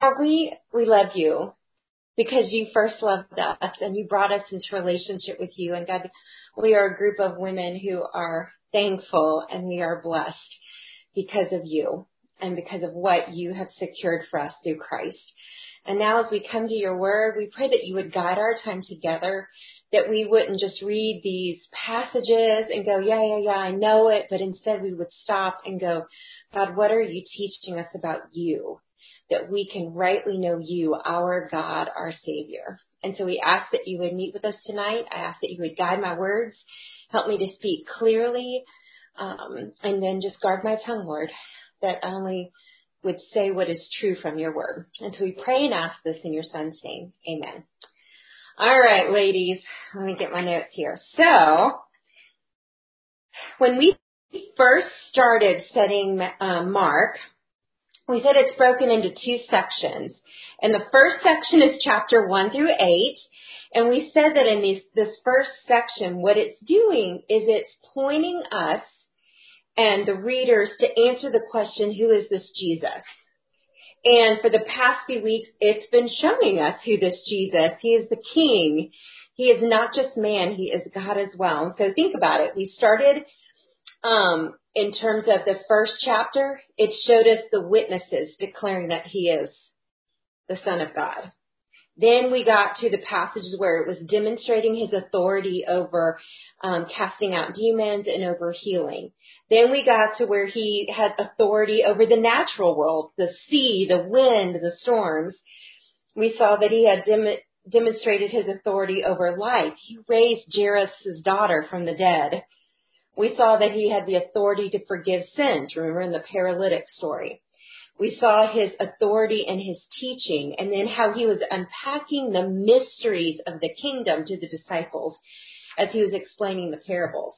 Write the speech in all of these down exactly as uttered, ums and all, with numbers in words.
we, we love you because you first loved us and you brought us into relationship with you. And God, we are a group of women who are thankful and we are blessed because of you and because of what you have secured for us through Christ. And now as we come to your word, we pray that you would guide our time together, that we wouldn't just read these passages and go, yeah, yeah, yeah, I know it, but instead we would stop and go, God, what are you teaching us about you, that we can rightly know you, our God, our Savior. And so we ask that you would meet with us tonight. I ask that you would guide my words, help me to speak clearly, um, and then just guard my tongue, Lord, that I only would say what is true from your word. And so we pray and ask this in your son's name. Amen. All right, ladies, let me get my notes here. So when we first started studying uh, Mark, we said it's broken into two sections. And the first section is chapter one through eight. And we said that in these, this first section, what it's doing is it's pointing us and the readers to answer the question, who is this Jesus? And for the past few weeks, it's been showing us who this Jesus. He is the King. He is not just man. He is God as well. And so think about it. We started um, in terms of the first chapter. It showed us the witnesses declaring that he is the Son of God. Then we got to the passages where it was demonstrating his authority over um, casting out demons and over healing. Then we got to where he had authority over the natural world, the sea, the wind, the storms. We saw that he had dem- demonstrated his authority over life. He raised Jairus' daughter from the dead. We saw that he had the authority to forgive sins. Remember in the paralytic story. We saw his authority and his teaching, and then how he was unpacking the mysteries of the kingdom to the disciples as he was explaining the parables.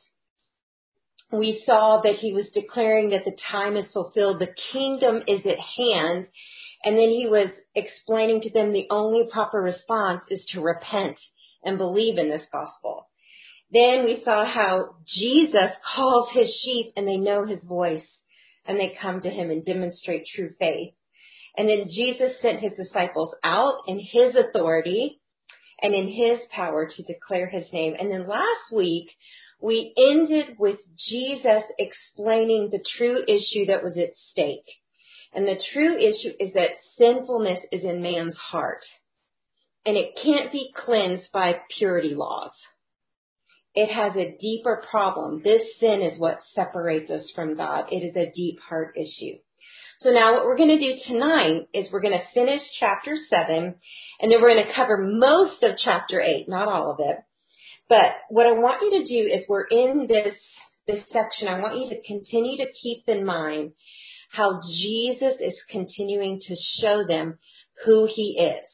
We saw that he was declaring that the time is fulfilled, the kingdom is at hand, and then he was explaining to them the only proper response is to repent and believe in this gospel. Then we saw how Jesus calls his sheep and they know his voice. And they come to him and demonstrate true faith. And then Jesus sent his disciples out in his authority and in his power to declare his name. And then last week, we ended with Jesus explaining the true issue that was at stake. And the true issue is that sinfulness is in man's heart. And it can't be cleansed by purity laws. It has a deeper problem. This sin is what separates us from God. It is a deep heart issue. So now what we're going to do tonight is we're going to finish chapter seven, and then we're going to cover most of chapter eight, not all of it. But what I want you to do is we're in this, this section. I want you to continue to keep in mind how Jesus is continuing to show them who he is,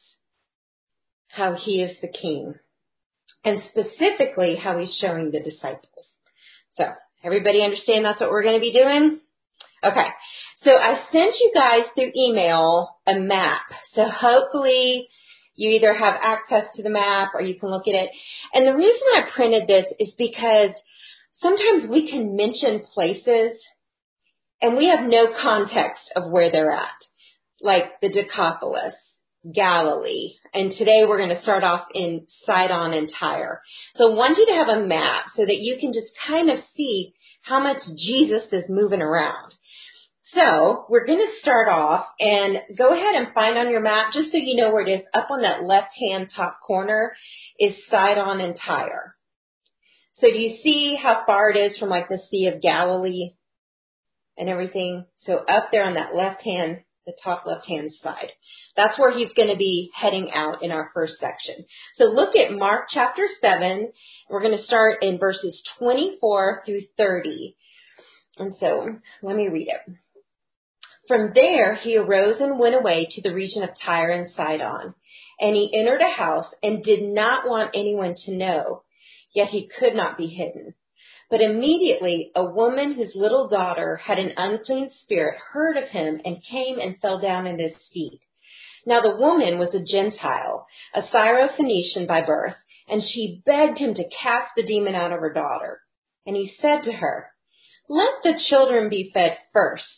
how he is the King. And specifically how he's showing the disciples. So everybody understand that's what we're going to be doing? Okay. So I sent you guys through email a map. So hopefully you either have access to the map or you can look at it. And the reason I printed this is because sometimes we can mention places and we have no context of where they're at, like the Decapolis, Galilee. And today we're going to start off in Sidon and Tyre. So I want you to have a map so that you can just kind of see how much Jesus is moving around. So we're going to start off and go ahead and find on your map, just so you know where it is, up on that left-hand top corner is Sidon and Tyre. So do you see how far it is from like the Sea of Galilee and everything? So up there on that left-hand, the top left-hand side. That's where he's going to be heading out in our first section. So look at Mark chapter seven. We're going to start in verses twenty-four through thirty. And so let me read it. From there, he arose and went away to the region of Tyre and Sidon. And he entered a house and did not want anyone to know, yet he could not be hidden. But immediately a woman whose little daughter had an unclean spirit heard of him and came and fell down at his feet. Now the woman was a Gentile, a Syrophoenician by birth, and she begged him to cast the demon out of her daughter. And he said to her, "Let the children be fed first,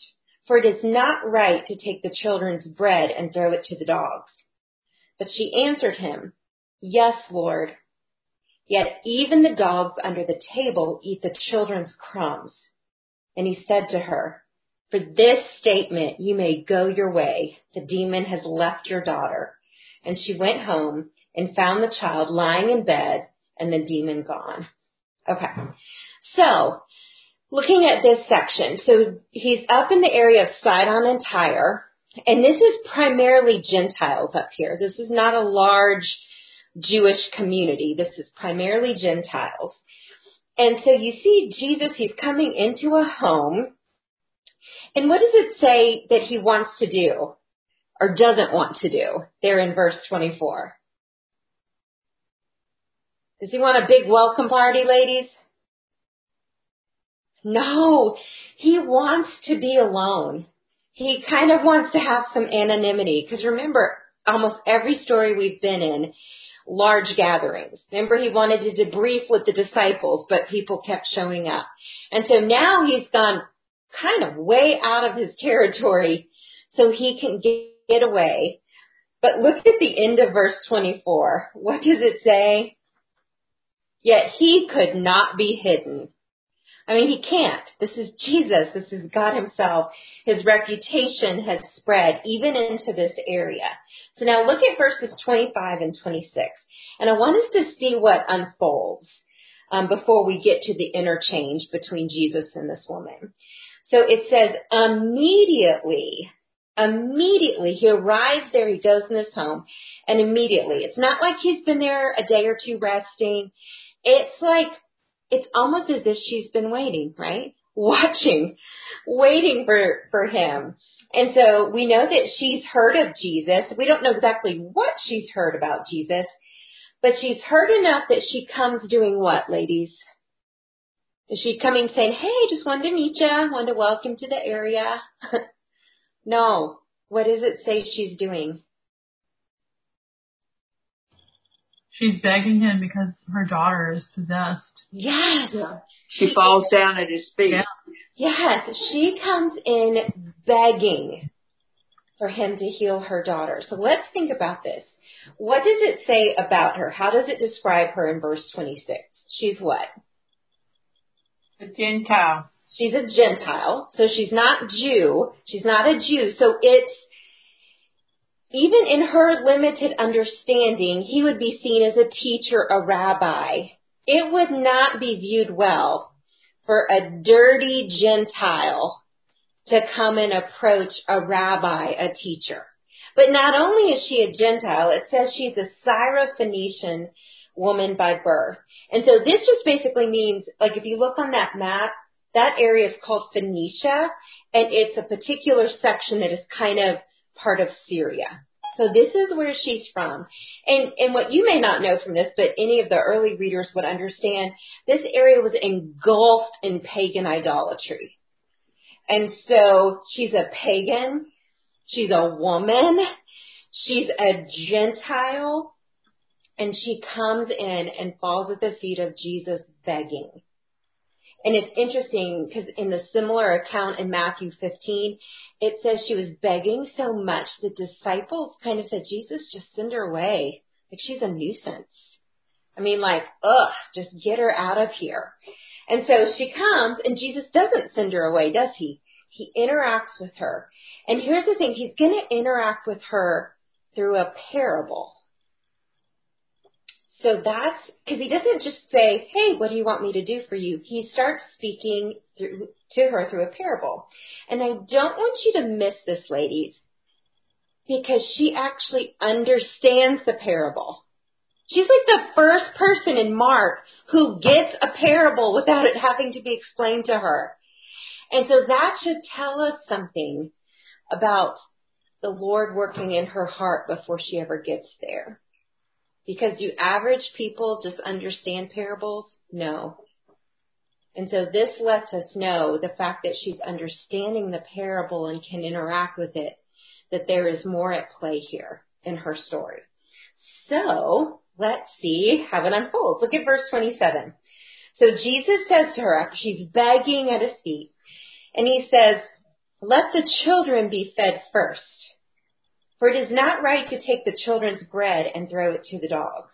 for it is not right to take the children's bread and throw it to the dogs. But she answered him, Yes, Lord. Yet even the dogs under the table eat the children's crumbs. And he said to her, For this statement you may go your way. The demon has left your daughter. And she went home and found the child lying in bed and the demon gone. Okay, so looking at this section, so he's up in the area of Sidon and Tyre, and this is primarily Gentiles up here. This is not a large Jewish community. This is primarily Gentiles. And so you see Jesus, he's coming into a home, and what does it say that he wants to do or doesn't want to do there in verse twenty-four? Does he want a big welcome party, ladies? No, he wants to be alone. He kind of wants to have some anonymity. Because remember, almost every story we've been in, large gatherings. Remember, he wanted to debrief with the disciples, but people kept showing up. And so now he's gone kind of way out of his territory so he can get away. But look at the end of verse twenty-four. What does it say? Yet he could not be hidden. I mean, he can't. This is Jesus. This is God himself. His reputation has spread even into this area. So now look at verses twenty-five and twenty-six. And I want us to see what unfolds um, before we get to the interchange between Jesus and this woman. So it says, immediately, immediately, he arrives there, he goes in his home, and immediately. It's not like he's been there a day or two resting. It's like, it's almost as if she's been waiting, right? Watching, waiting for, for him. And so we know that she's heard of Jesus. We don't know exactly what she's heard about Jesus, but she's heard enough that she comes doing what, ladies? Is she coming saying, hey, just wanted to meet you, wanted to welcome to the area? No. What does it say she's doing? She's begging him because her daughter is possessed. Yes. Yeah. She, she falls down at his feet. Yeah. Yes. She comes in begging for him to heal her daughter. So let's think about this. What does it say about her? How does it describe her in verse twenty-six? She's what? A Gentile. She's a Gentile. So she's not Jew. She's not a Jew. So it's, even in her limited understanding, he would be seen as a teacher, a rabbi. It would not be viewed well for a dirty Gentile to come and approach a rabbi, a teacher. But not only is she a Gentile, it says she's a Syrophoenician woman by birth. And so this just basically means, like if you look on that map, that area is called Phoenicia, and it's a particular section that is kind of part of Syria. So this is where she's from. And and what you may not know from this, but any of the early readers would understand, this area was engulfed in pagan idolatry. And so she's a pagan, she's a woman, she's a Gentile, and she comes in and falls at the feet of Jesus begging. And it's interesting because in the similar account in Matthew fifteen, it says she was begging so much the disciples kind of said, Jesus, just send her away. Like she's a nuisance. I mean, like, ugh, just get her out of here. And so she comes and Jesus doesn't send her away, does he? He interacts with her. And here's the thing, he's going to interact with her through a parable. So that's, because he doesn't just say, hey, what do you want me to do for you? He starts speaking through, to her through a parable. And I don't want you to miss this, ladies, because she actually understands the parable. She's like the first person in Mark who gets a parable without it having to be explained to her. And so that should tell us something about the Lord working in her heart before she ever gets there. Because do average people just understand parables? No. And so this lets us know the fact that she's understanding the parable and can interact with it, that there is more at play here in her story. So let's see how it unfolds. Look at verse twenty-seven. So Jesus says to her after she's begging at his feet, and he says, let the children be fed first. For it is not right to take the children's bread and throw it to the dogs.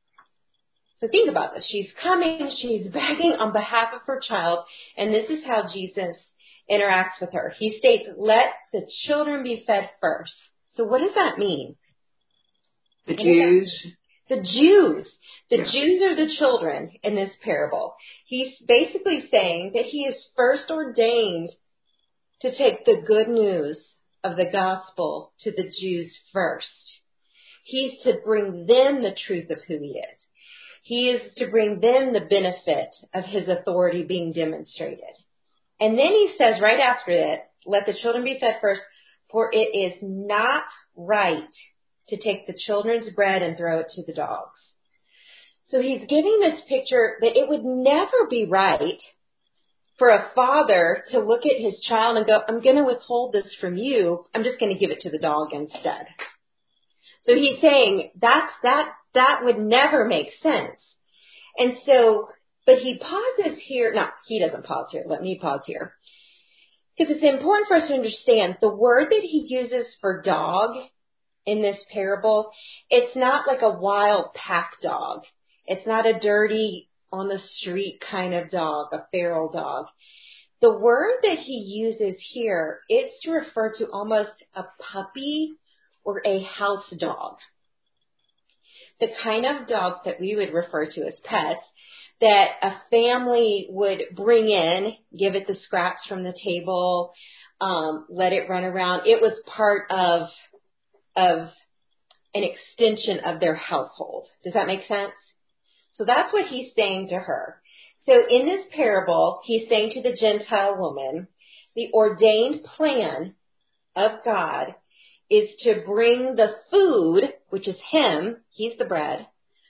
So think about this. She's coming, she's begging on behalf of her child, and this is how Jesus interacts with her. He states, let the children be fed first. So what does that mean? The Jews. The Jews. The Yeah. Jews are the children in this parable. He's basically saying that he is first ordained to take the good news of the gospel to the Jews first. He's to bring them the truth of who he is. He is to bring them the benefit of his authority being demonstrated. And then he says right after that, let the children be fed first, for it is not right to take the children's bread and throw it to the dogs. So he's giving this picture that it would never be right for a father to look at his child and go, I'm going to withhold this from you. I'm just going to give it to the dog instead. So he's saying that's, that, that would never make sense. And so, but he pauses here. No, he doesn't pause here. Let me pause here. Because it's important for us to understand the word that he uses for dog in this parable, it's not like a wild pack dog. It's not a dirty, on the street kind of dog, a feral dog. The word that he uses here, it's to refer to almost a puppy or a house dog. The kind of dog that we would refer to as pets that a family would bring in, give it the scraps from the table, um, let it run around. It was part of of an extension of their household. Does that make sense? So that's what he's saying to her. So in this parable, he's saying to the Gentile woman, the ordained plan of God is to bring the food, which is him, he's the bread,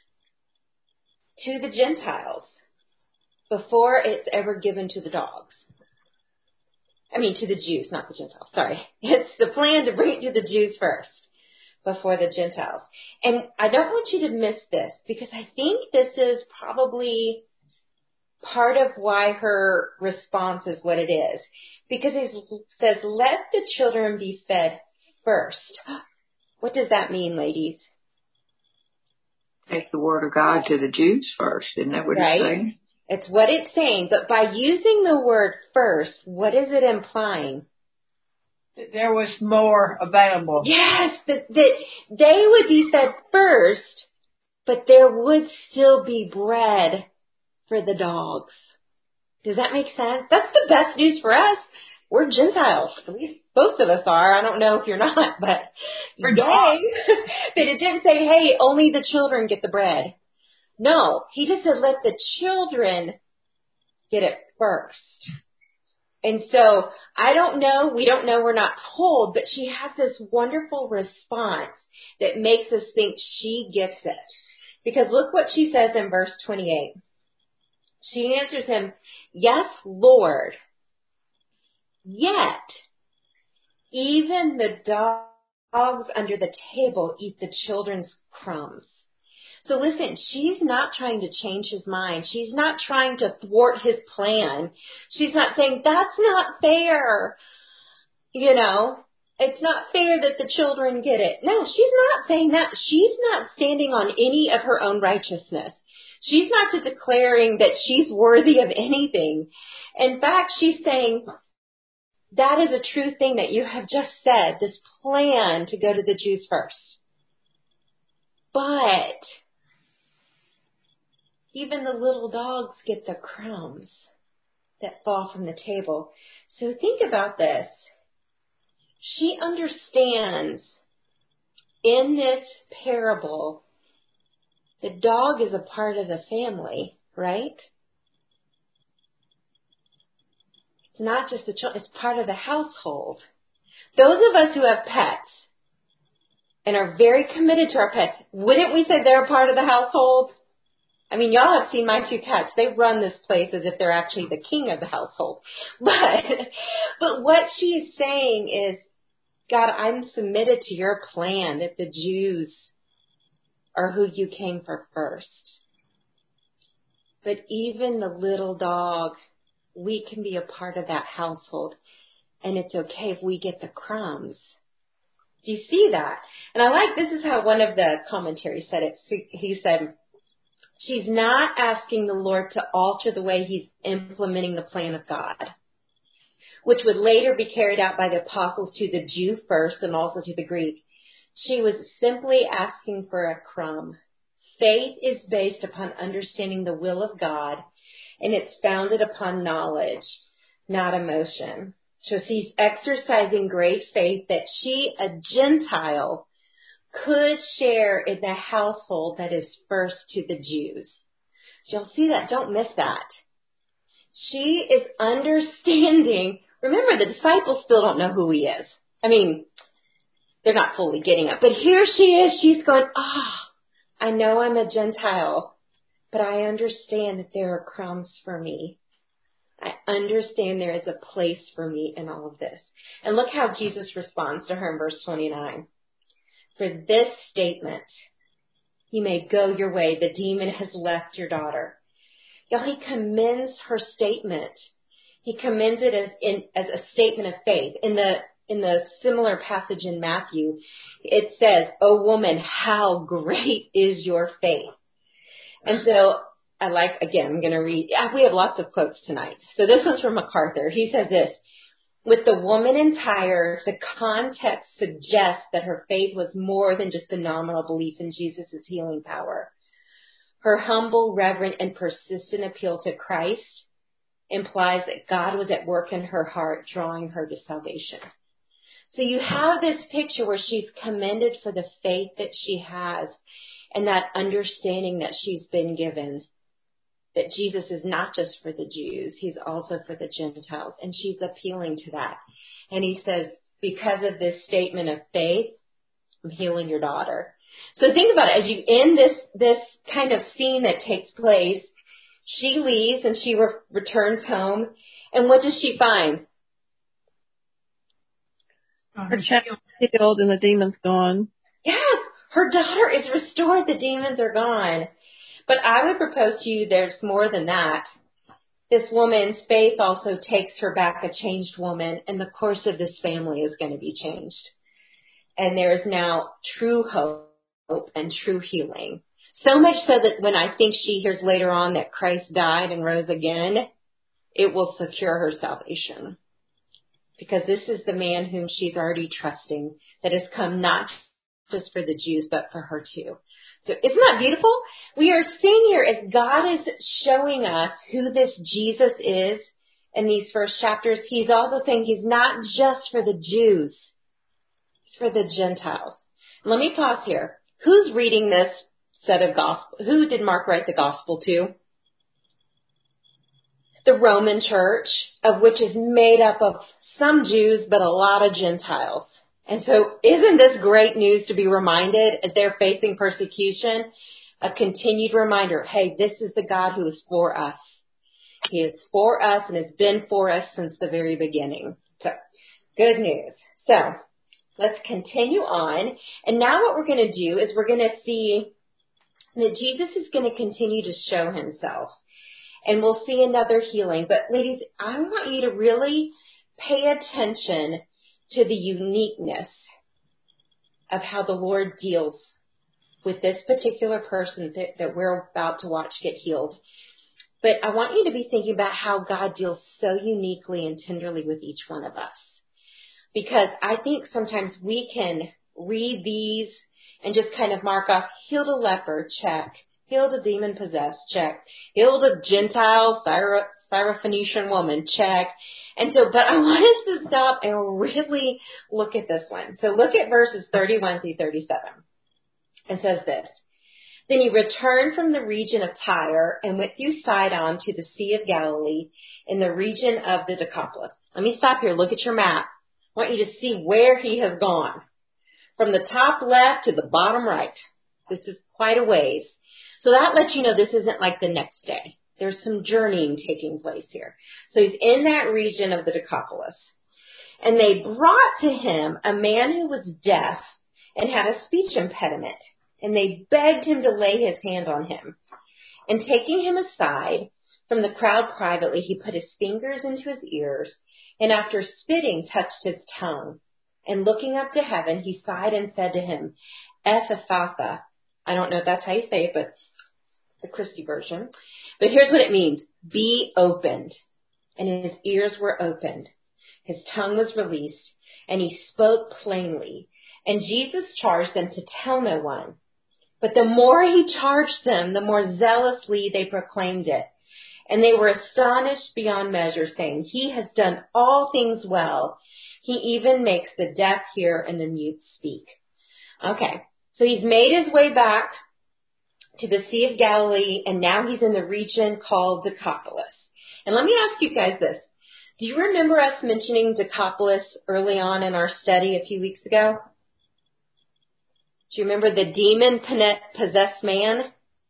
to the Gentiles before it's ever given to the dogs. I mean, to the Jews, not the Gentiles. Sorry. It's the plan to bring it to the Jews first before the Gentiles. And I don't want you to miss this because I think this is probably part of why her response is what it is. Because it says, let the children be fed first. What does that mean, ladies? Take the word of God to the Jews first. Isn't that what Right? it's saying? It's what it's saying. But by using the word first, what is it implying? There was more available. Yes, that, that they would be fed first, but there would still be bread for the dogs. Does that make sense? That's the best news for us. We're Gentiles. At least both of us are. I don't know if you're not, but We're yay. dogs. But it didn't say, hey, only the children get the bread. No, he just said, let the children get it first. And so I don't know, we don't know, we're not told, but she has this wonderful response that makes us think she gets it. Because look what she says in verse twenty-eight. She answers him, yes, Lord, yet even the dogs under the table eat the children's crumbs. So listen, she's not trying to change his mind. She's not trying to thwart his plan. She's not saying, that's not fair. You know, it's not fair that the children get it. No, she's not saying that. She's not standing on any of her own righteousness. She's not declaring that she's worthy of anything. In fact, she's saying, that is a true thing that you have just said, this plan to go to the Jews first. But even the little dogs get the crumbs that fall from the table. So think about this. She understands in this parable, the dog is a part of the family, right? It's not just the children, it's part of the household. Those of us who have pets and are very committed to our pets, wouldn't we say they're a part of the household? I mean, y'all have seen my two cats. They run this place as if they're actually the king of the household. But, but what she is saying is, God, I'm submitted to your plan that the Jews are who you came for first. But even the little dog, we can be a part of that household. and it's okay if we get the crumbs. Do you see that? And I like, this is how one of the commentaries said it. He said, she's not asking the Lord to alter the way he's implementing the plan of God, which would later be carried out by the apostles to the Jew first and also to the Greek. She was simply asking for a crumb. Faith is based upon understanding the will of God, and it's founded upon knowledge, not emotion. So she's exercising great faith that she, a Gentile, could share in the household that is first to the Jews. So you'll see that. Don't miss that. She is understanding. Remember, the disciples still don't know who he is. I mean, they're not fully getting it. But here she is. She's going, ah, oh, I know I'm a Gentile, but I understand that there are crumbs for me. I understand there is a place for me in all of this. And look how Jesus responds to her in verse twenty-nine. For this statement, you may go your way. The demon has left your daughter. Y'all, he commends her statement. He commends it as in, as a statement of faith. In the in the similar passage in Matthew, it says, "O woman, how great is your faith." And so I like, again, I'm going to read. We have lots of quotes tonight. So this one's from MacArthur. He says this. With the woman in Tyre, the context suggests that her faith was more than just a nominal belief in Jesus' healing power. Her humble, reverent, and persistent appeal to Christ implies that God was at work in her heart, drawing her to salvation. So you have this picture where she's commended for the faith that she has and that understanding that she's been given, that Jesus is not just for the Jews, he's also for the Gentiles. And she's appealing to that. And he says, because of this statement of faith, I'm healing your daughter. So think about it. As you end this, this kind of scene that takes place, she leaves and she re- returns home. And what does she find? Her child is healed and the demon's gone. Yes, her daughter is restored. The demons are gone. But I would propose to you there's more than that. This woman's faith also takes her back a changed woman, and the course of this family is going to be changed. And there is now true hope and true healing. So much so that when I think she hears later on that Christ died and rose again, it will secure her salvation. Because this is the man whom she's already trusting, that has come not just for the Jews, but for her too. So isn't that beautiful? We are seeing here as God is showing us who this Jesus is in these first chapters. He's also saying he's not just for the Jews. He's for the Gentiles. Let me pause here. Who's reading this set of gospel? Who did Mark write the gospel to? The Roman church, of which is made up of some Jews, but a lot of Gentiles. And so isn't this great news to be reminded as they're facing persecution? A continued reminder, hey, this is the God who is for us. He is for us and has been for us since the very beginning. So good news. So let's continue on. And now what we're going to do is we're going to see that Jesus is going to continue to show himself. And we'll see another healing. But ladies, I want you to really pay attention to the uniqueness of how the Lord deals with this particular person that, that we're about to watch get healed. But I want you to be thinking about how God deals so uniquely and tenderly with each one of us. Because I think sometimes we can read these and just kind of mark off, healed a leper, check. Healed a demon-possessed, check. Healed a Gentile, Syro- Syrophoenician woman, check. And so, but I want us to stop and really look at this one. So look at verses thirty-one through thirty-seven. It says this. Then he returned from the region of Tyre and went through Sidon to the Sea of Galilee in the region of the Decapolis. Let me stop here. Look at your map. I want you to see where he has gone. From the top left to the bottom right. This is quite a ways. So that lets you know this isn't like the next day. There's some journeying taking place here. So he's in that region of the Decapolis. And they brought to him a man who was deaf and had a speech impediment. And they begged him to lay his hand on him. And taking him aside from the crowd privately, he put his fingers into his ears and after spitting, touched his tongue. And looking up to heaven, he sighed and said to him, Ephphatha. I don't know if that's how you say it, but the Christie version. But here's what it means. Be opened. And his ears were opened. His tongue was released, and he spoke plainly. And Jesus charged them to tell no one. But the more he charged them, the more zealously they proclaimed it. And they were astonished beyond measure, saying, He has done all things well. He even makes the deaf hear and the mute speak. Okay, so he's made his way back to the Sea of Galilee, and now he's in the region called Decapolis. And let me ask you guys this. Do you remember us mentioning Decapolis early on in our study a few weeks ago? Do you remember the demon-possessed man?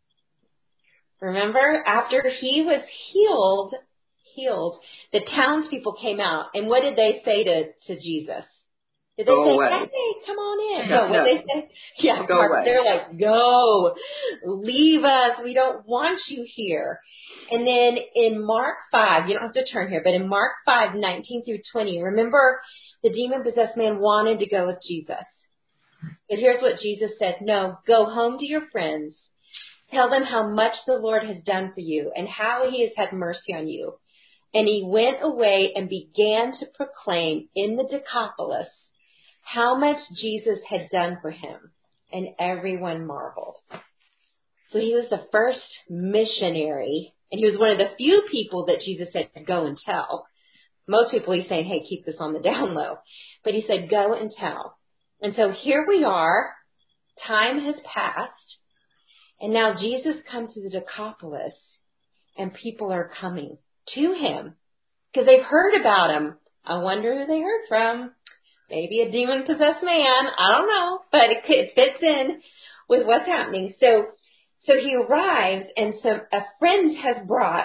Remember, after he was healed, healed, the townspeople came out, and what did they say to, to Jesus? Did they Go say, away. hey, come on in? No, No, what no. they say? Yeah, Go away. they're like, go, leave us, we don't want you here. And then in Mark five, you don't have to turn here, but in Mark five, nineteen through twenty, remember the demon-possessed man wanted to go with Jesus. But here's what Jesus said, no, go home to your friends. Tell them how much the Lord has done for you and how he has had mercy on you. And he went away and began to proclaim in the Decapolis how much Jesus had done for him. And everyone marveled. So he was the first missionary, and he was one of the few people that Jesus said, go and tell. Most people he's saying, hey, keep this on the down low. But he said, go and tell. And so here we are. Time has passed. And now Jesus comes to the Decapolis, and people are coming to him because they've heard about him. I wonder who they heard from. Maybe a demon-possessed man. I don't know, but it, it fits in with what's happening. So, so he arrives, and some a friend has brought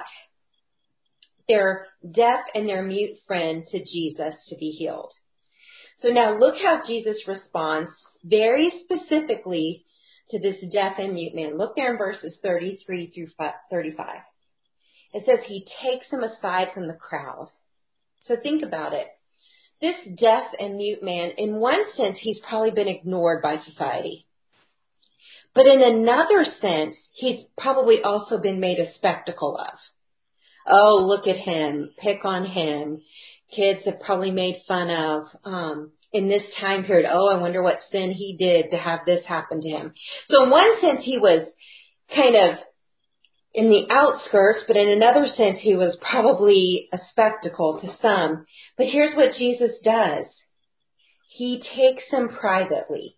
their deaf and their mute friend to Jesus to be healed. So now look how Jesus responds very specifically to this deaf and mute man. Look there in verses thirty-three through thirty-five. It says he takes him aside from the crowd. So think about it. This deaf and mute man, in one sense, he's probably been ignored by society. But in another sense, he's probably also been made a spectacle of. Oh, look at him. Pick on him. Kids have probably made fun of. Um, in this time period, oh, I wonder what sin he did to have this happen to him. So in one sense, he was kind of in the outskirts, but in another sense, he was probably a spectacle to some. But here's what Jesus does. He takes him privately.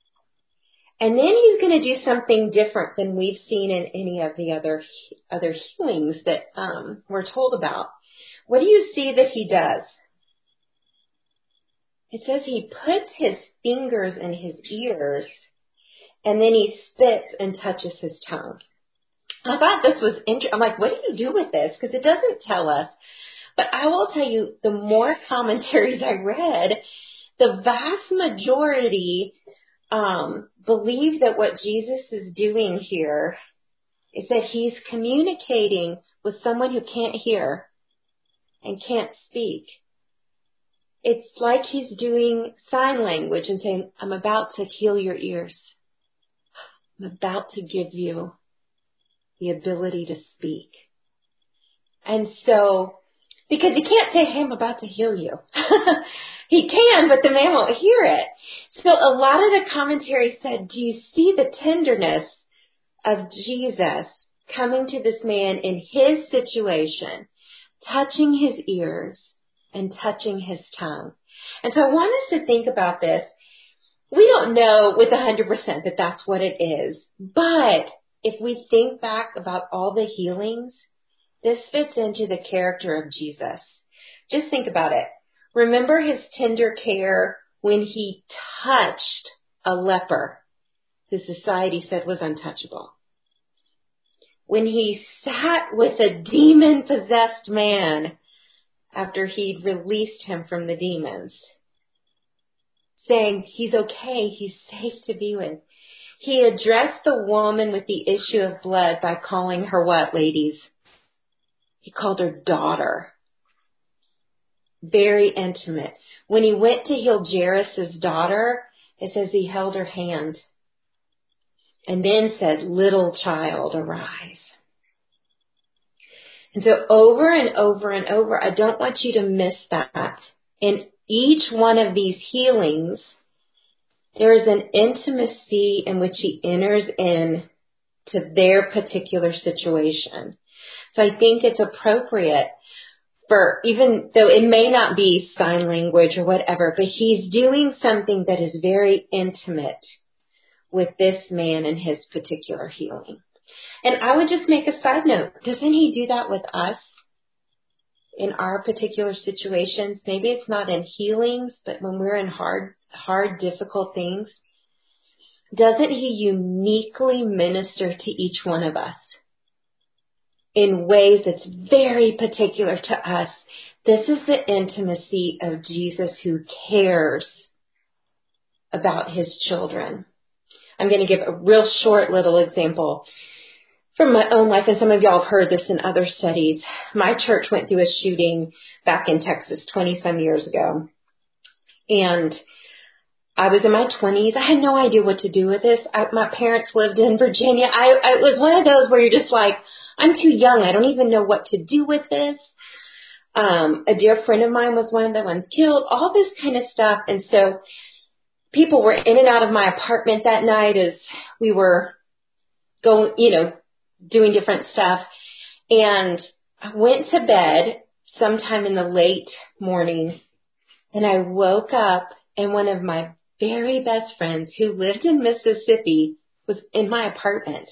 And then he's going to do something different than we've seen in any of the other other healings that um, we're told about. What do you see that he does? It says he puts his fingers in his ears, and then he spits and touches his tongue. I thought this was interesting. I'm like, what do you do with this? Because it doesn't tell us. But I will tell you, the more commentaries I read, the vast majority um, believe that what Jesus is doing here is that he's communicating with someone who can't hear and can't speak. It's like he's doing sign language and saying, I'm about to heal your ears. I'm about to give you the ability to speak. And so, because he can't say, hey, I'm about to heal you. He can, but the man won't hear it. So a lot of the commentary said, do you see the tenderness of Jesus coming to this man in his situation, touching his ears and touching his tongue? And so I want us to think about this. We don't know with one hundred percent that that's what it is, but if we think back about all the healings, this fits into the character of Jesus. Just think about it. Remember his tender care when he touched a leper who society said was untouchable. When he sat with a demon-possessed man after he'd released him from the demons, saying he's okay, he's safe to be with. He addressed the woman with the issue of blood by calling her what, ladies? He called her daughter. very intimate. When he went to heal Jairus' daughter, it says he held her hand and then said, little child, arise. And so over and over and over, I don't want you to miss that. In each one of these healings, there is an intimacy in which he enters in to their particular situation. So I think it's appropriate for, even though it may not be sign language or whatever, but he's doing something that is very intimate with this man and his particular healing. And I would just make a side note. Doesn't he do that with us in our particular situations? Maybe it's not in healings, but when we're in hard, hard, difficult things, doesn't he uniquely minister to each one of us in ways that's very particular to us? This is the intimacy of Jesus who cares about his children. I'm going to give a real short little example from my own life, and some of y'all have heard this in other studies. My church went through a shooting back in Texas twenty some years ago. And I was in my twenties. I had no idea what to do with this. I, my parents lived in Virginia. I, I it was one of those where you're just like, I'm too young. I don't even know what to do with this. Um, a dear friend of mine was one of the ones killed, all this kind of stuff. And so people were in and out of my apartment that night as we were going, you know, doing different stuff. And I went to bed sometime in the late morning, and I woke up, and one of my very best friends who lived in Mississippi was in my apartment.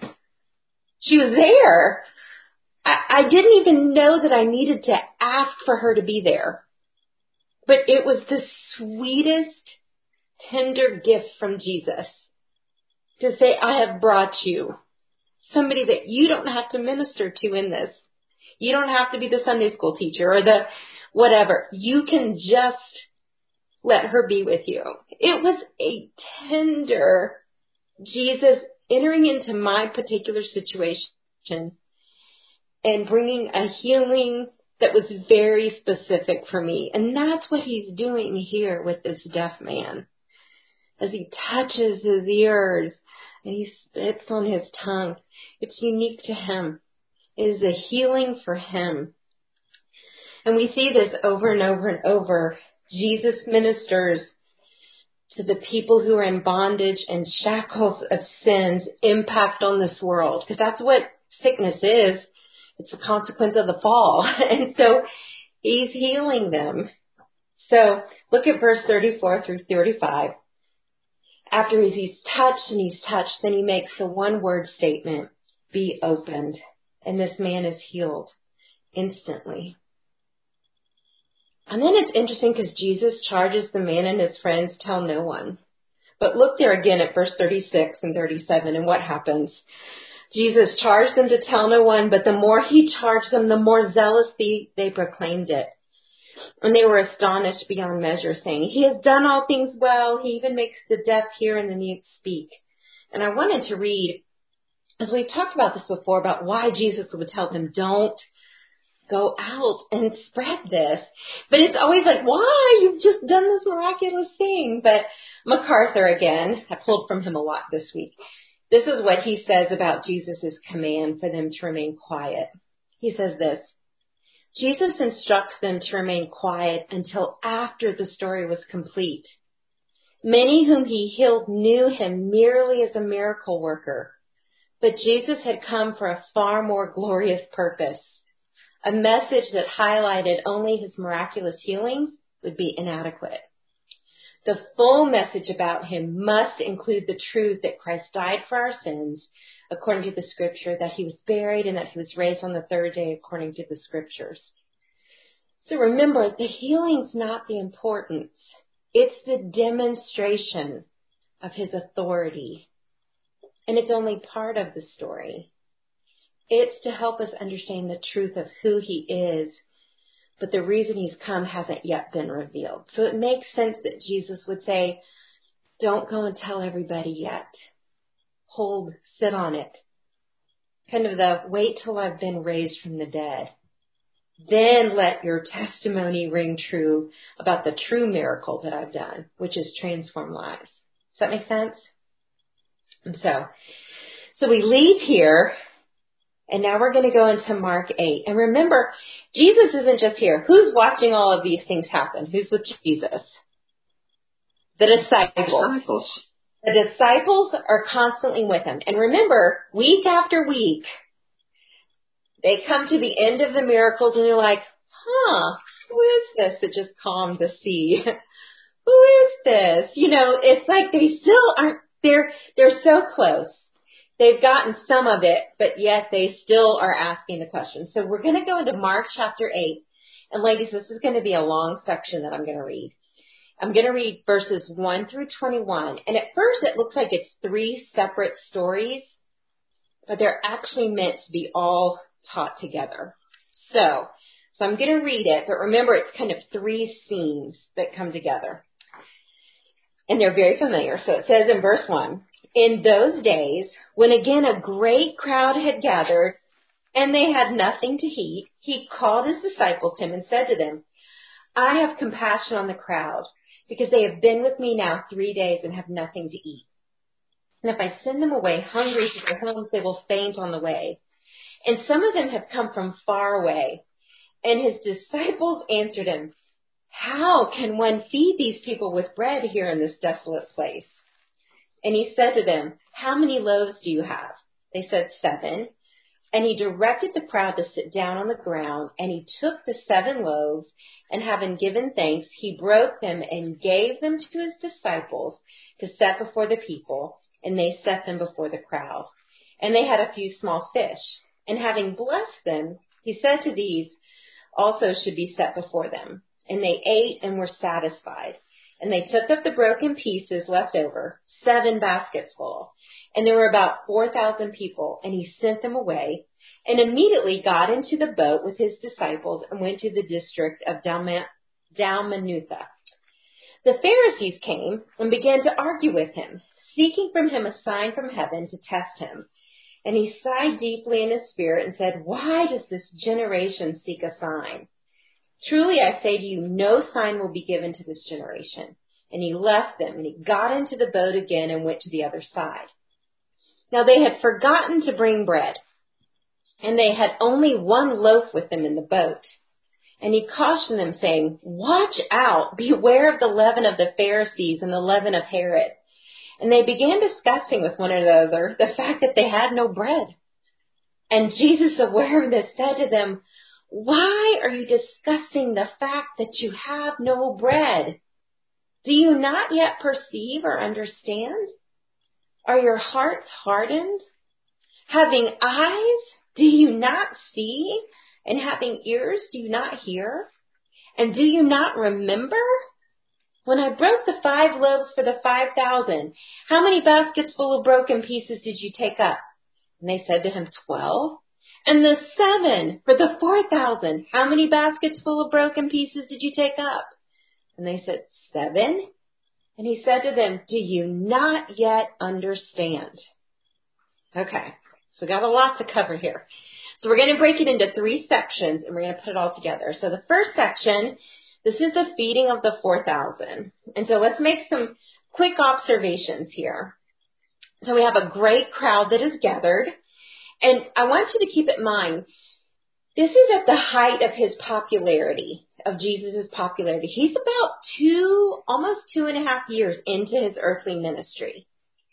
She was there. I, I didn't even know that I needed to ask for her to be there. But it was the sweetest, tender gift from Jesus to say, I have brought you somebody that you don't have to minister to in this. You don't have to be the Sunday school teacher or the whatever. You can just let her be with you. It was a tender Jesus entering into my particular situation and bringing a healing that was very specific for me. And that's what he's doing here with this deaf man. As he touches his ears and he spits on his tongue, it's unique to him. It is a healing for him. And we see this over and over and over. Jesus ministers to the people who are in bondage and shackles of sin's impact on this world. Because that's what sickness is. It's a consequence of the fall. And so he's healing them. So look at verse thirty-four through thirty-five. After he's touched and he's touched, then he makes a one-word statement, be opened. And this man is healed instantly. And then it's interesting because Jesus charges the man and his friends, tell no one. But look there again at verse thirty-six and thirty-seven, and what happens? Jesus charged them to tell no one, but the more he charged them, the more zealously they proclaimed it. And they were astonished beyond measure, saying, he has done all things well. He even makes the deaf hear and the mute speak. And I wanted to read, as we've talked about this before, about why Jesus would tell them, don't go out and spread this. But it's always like, why? You've just done this miraculous thing. But MacArthur, again, I pulled from him a lot this week. This is what he says about Jesus' command for them to remain quiet. He says this, Jesus instructs them to remain quiet until after the story was complete. Many whom he healed knew him merely as a miracle worker, but Jesus had come for a far more glorious purpose. A message that highlighted only his miraculous healings would be inadequate. The full message about him must include the truth that Christ died for our sins, according to the scripture, that he was buried and that he was raised on the third day, according to the scriptures. So remember, the healing's not the importance. It's the demonstration of his authority. And it's only part of the story. It's to help us understand the truth of who he is, but the reason he's come hasn't yet been revealed. So it makes sense that Jesus would say, don't go and tell everybody yet. Hold, sit on it. Kind of the wait till I've been raised from the dead. then let your testimony ring true about the true miracle that I've done, which is transform lives. Does that make sense? And so, so we leave here, and now we're going to go into Mark eight. And remember, Jesus isn't just here. Who's watching all of these things happen? Who's with Jesus? The disciples. Disciples. The disciples are constantly with him. And remember, week after week, they come to the end of the miracles and they're like, huh, who is this that just calmed the sea? Who is this? You know, it's like they still aren't, they're, they're so close. They've gotten some of it, but yet they still are asking the question. So we're going to go into Mark chapter eight. And ladies, this is going to be a long section that I'm going to read. I'm going to read verses one through twenty-one. And at first it looks like it's three separate stories, but they're actually meant to be all taught together. So, so I'm going to read it, but remember it's kind of three scenes that come together. And they're very familiar. So it says in verse one, in those days, when again a great crowd had gathered and they had nothing to eat, he called his disciples to him and said to them, I have compassion on the crowd because they have been with me now three days and have nothing to eat. And if I send them away hungry to their homes, they will faint on the way. And some of them have come from far away. And his disciples answered him, how can one feed these people with bread here in this desolate place? And he said to them, how many loaves do you have? They said, seven. And he directed the crowd to sit down on the ground, and he took the seven loaves, and having given thanks, he broke them and gave them to his disciples to set before the people, and they set them before the crowd. And they had a few small fish. And having blessed them, he said to these also should be set before them. And they ate and were satisfied. And they took up the broken pieces left over, seven baskets full. And there were about four thousand people, and he sent them away, and immediately got into the boat with his disciples and went to the district of Dalma- Dalmanutha. The Pharisees came and began to argue with him, seeking from him a sign from heaven to test him. And he sighed deeply in his spirit and said, why does this generation seek a sign? Truly I say to you, no sign will be given to this generation. And he left them, and he got into the boat again and went to the other side. Now they had forgotten to bring bread, and they had only one loaf with them in the boat. And he cautioned them, saying, watch out, beware of the leaven of the Pharisees and the leaven of Herod. And they began discussing with one another the fact that they had no bread. And Jesus, aware of this, said to them, why are you discussing the fact that you have no bread? Do you not yet perceive or understand? Are your hearts hardened? Having eyes, do you not see? And having ears, do you not hear? And do you not remember? When I broke the five loaves for the five thousand, how many baskets full of broken pieces did you take up? And they said to him, twelve. And the seven for the four thousand, how many baskets full of broken pieces did you take up? And they said, seven. And he said to them, do you not yet understand? Okay, so we got a lot to cover here. So we're going to break it into three sections, and we're going to put it all together. So the first section, this is the feeding of the four thousand. And so let's make some quick observations here. So we have a great crowd that is gathered. And I want you to keep in mind, this is at the height of his popularity, of Jesus' popularity. He's about two, almost two and a half years into his earthly ministry.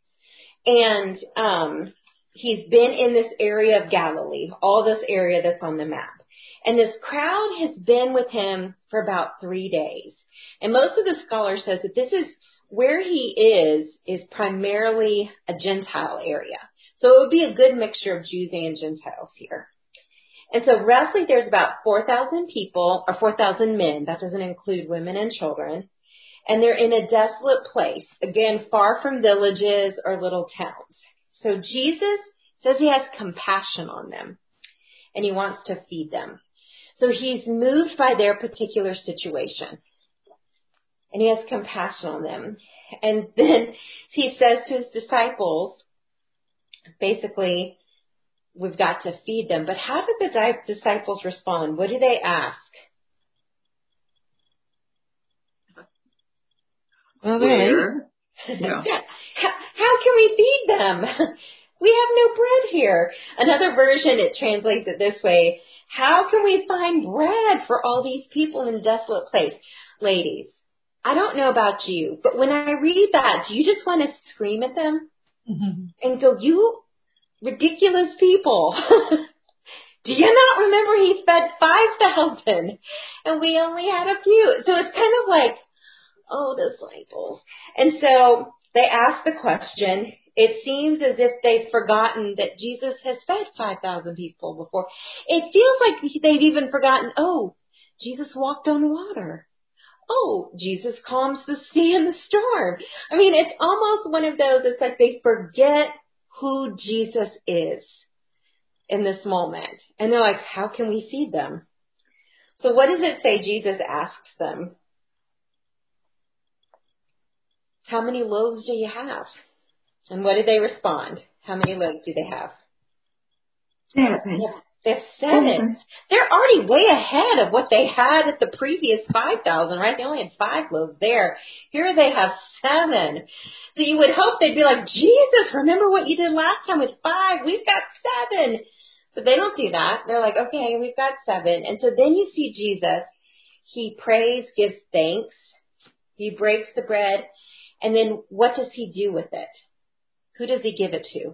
And um, he's been in this area of Galilee, all this area that's on the map. And this crowd has been with him for about three days. And most of the scholars says that this is where he is, is primarily a Gentile area. So it would be a good mixture of Jews and Gentiles here. And so roughly there's about four thousand people, or four thousand men. That doesn't include women and children. And they're in a desolate place, again, far from villages or little towns. So Jesus says he has compassion on them, and he wants to feed them. So he's moved by their particular situation, and he has compassion on them. And then he says to his disciples, basically, we've got to feed them. But how did the di- disciples respond? What do they ask? Well, Where? Yeah. how, how can we feed them? We have no bread here. Another version, it translates it this way. How can we find bread for all these people in a desolate place? Ladies, I don't know about you, but when I read that, do you just want to scream at them Mm-hmm. and go, you ridiculous people? Do you not remember he fed five thousand and we only had a few? So it's kind of like, oh, disciples. And so they ask the question. It seems as if they've forgotten that Jesus has fed five thousand people before. It feels like they've even forgotten, oh, Jesus walked on water. Oh, Jesus calms the sea and the storm. I mean, it's almost one of those, it's like they forget who Jesus is in this moment. And they're like, how can we feed them? So what does it say Jesus asks them? How many loaves do you have? And what do they respond? How many loaves do they have? Seven. They have seven. They're already way ahead of what they had at the previous five thousand, right? They only had five loaves there. Here they have seven. So you would hope they'd be like, Jesus, remember what you did last time with five? We've got seven. But they don't do that. They're like, okay, we've got seven. And so then you see Jesus. He prays, gives thanks. He breaks the bread. And then what does he do with it? Who does he give it to?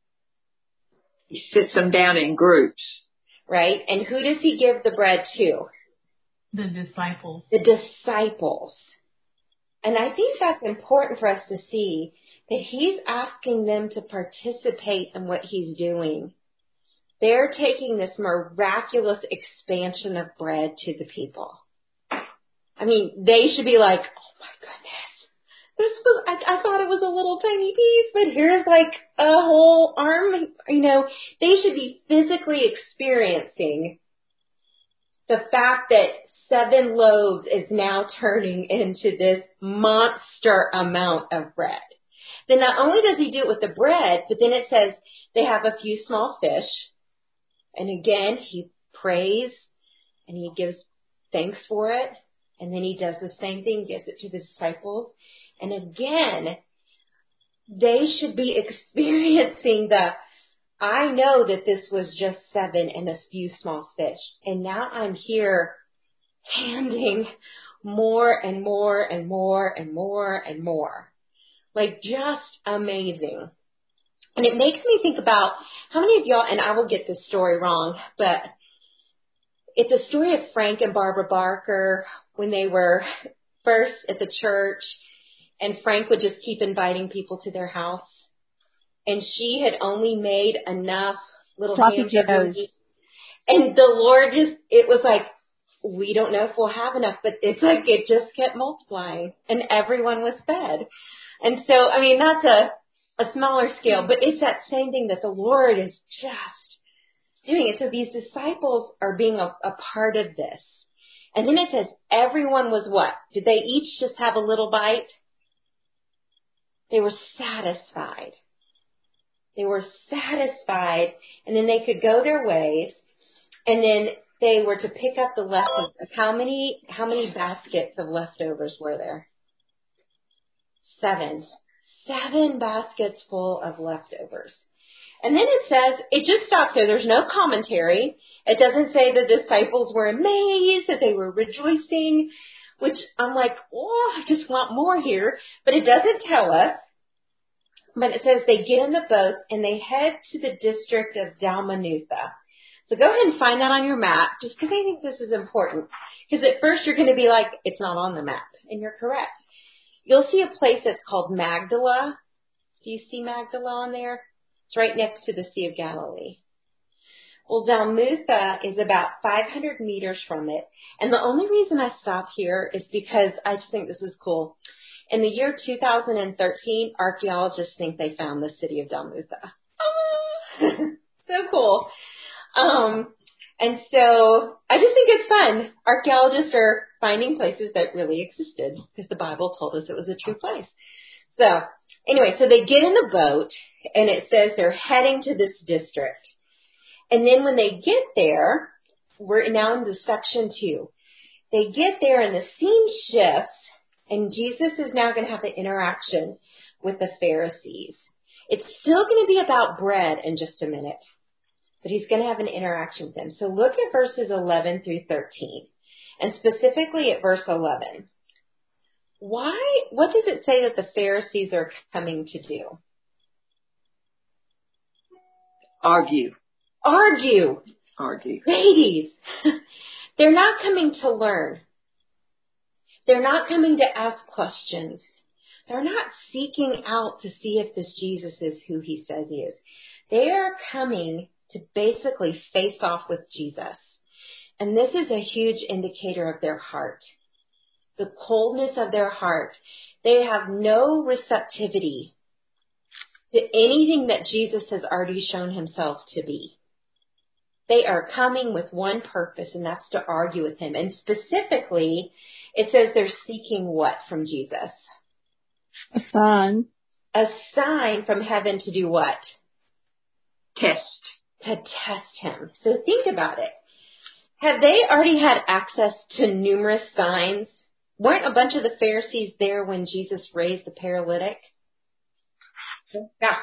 He sits them down in groups. Right? And who does he give the bread to? The disciples. The disciples. And I think that's important for us to see that he's asking them to participate in what he's doing. They're taking this miraculous expansion of bread to the people. I mean, they should be like, oh my goodness. This was, I, I thought it was a little tiny piece, but here's like a whole arm, you know. They should be physically experiencing the fact that seven loaves is now turning into this monster amount of bread. Then not only does he do it with the bread, but then it says they have a few small fish. And again, he prays and he gives thanks for it. And then he does the same thing, gives it to the disciples. And again, they should be experiencing the, I know that this was just seven and a few small fish. And now I'm here handing more and more and more and more and more. Like just amazing. And it makes me think about how many of y'all, and I will get this story wrong, but it's a story of Frank and Barbara Barker when they were first at the church. And Frank would just keep inviting people to their house. And she had only made enough little hamburgers. And the Lord just, it was like, we don't know if we'll have enough, but it's like it just kept multiplying. And everyone was fed. And so, I mean, that's a, a smaller scale, but it's that same thing that the Lord is just doing it. So these disciples are being a, a part of this. And then it says everyone was what? Did they each just have a little bite? They were satisfied. They were satisfied, and then they could go their ways, and then they were to pick up the leftovers. How many, how many baskets of leftovers were there? Seven. Seven baskets full of leftovers. And then it says, it just stops there. There's no commentary. It doesn't say the disciples were amazed, that they were rejoicing, which I'm like, oh, I just want more here. But it doesn't tell us. But it says they get in the boat and they head to the district of Dalmanutha. So go ahead and find that on your map, just because I think this is important. Because at first you're going to be like, it's not on the map. And you're correct. You'll see a place that's called Magdala. Do you see Magdala on there? It's right next to the Sea of Galilee. Well, Dalmanutha is about five hundred meters from it. And the only reason I stop here is because I just think this is cool. In the year two thousand thirteen, archaeologists think they found the city of Dalmanutha. Oh, so cool. Um, and so I just think it's fun. Archaeologists are finding places that really existed because the Bible told us it was a true place. So anyway, so they get in the boat and it says they're heading to this district. And then when they get there, we're now into section two. They get there and the scene shifts, and Jesus is now going to have an interaction with the Pharisees. It's still going to be about bread in just a minute, but he's going to have an interaction with them. So look at verses eleven through thirteen, and specifically at verse eleven. Why, what does it say that the Pharisees are coming to do? Argue. Argue. Argue. Ladies, they're not coming to learn. They're not coming to ask questions. They're not seeking out to see if this Jesus is who he says he is. They are coming to basically face off with Jesus. And this is a huge indicator of their heart. The coldness of their heart. They have no receptivity to anything that Jesus has already shown himself to be. They are coming with one purpose, and that's to argue with him. And specifically, it says they're seeking what from Jesus? A sign. A sign from heaven to do what? Test. To test him. So think about it. Have they already had access to numerous signs? Weren't a bunch of the Pharisees there when Jesus raised the paralytic? Yeah.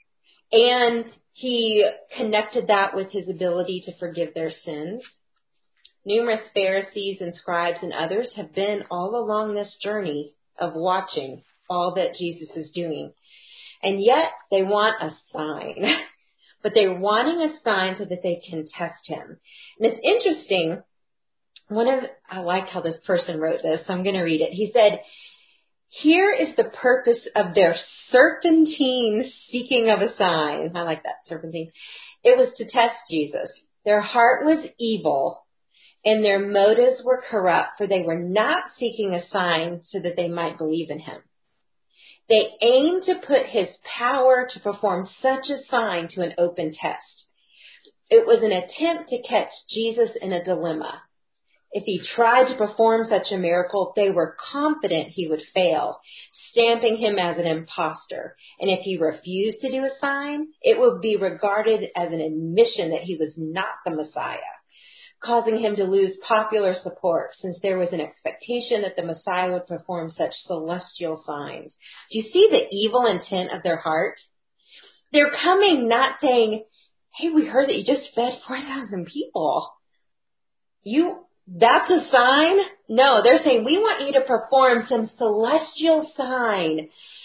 And he connected that with his ability to forgive their sins. Numerous Pharisees and scribes and others have been all along this journey of watching all that Jesus is doing. And yet they want a sign. But they're wanting a sign so that they can test him. And it's interesting. One of, I like how this person wrote this, so I'm going to read it. He said, here is the purpose of their serpentine seeking of a sign. I like that, serpentine. It was to test Jesus. Their heart was evil and their motives were corrupt, for they were not seeking a sign so that they might believe in him. They aimed to put his power to perform such a sign to an open test. It was an attempt to catch Jesus in a dilemma. If he tried to perform such a miracle, they were confident he would fail, stamping him as an imposter. And if he refused to do a sign, it would be regarded as an admission that he was not the Messiah, causing him to lose popular support since there was an expectation that the Messiah would perform such celestial signs. Do you see the evil intent of their heart? They're coming not saying, hey, we heard that you just fed four thousand people. You... That's a sign? No, they're saying we want you to perform some celestial sign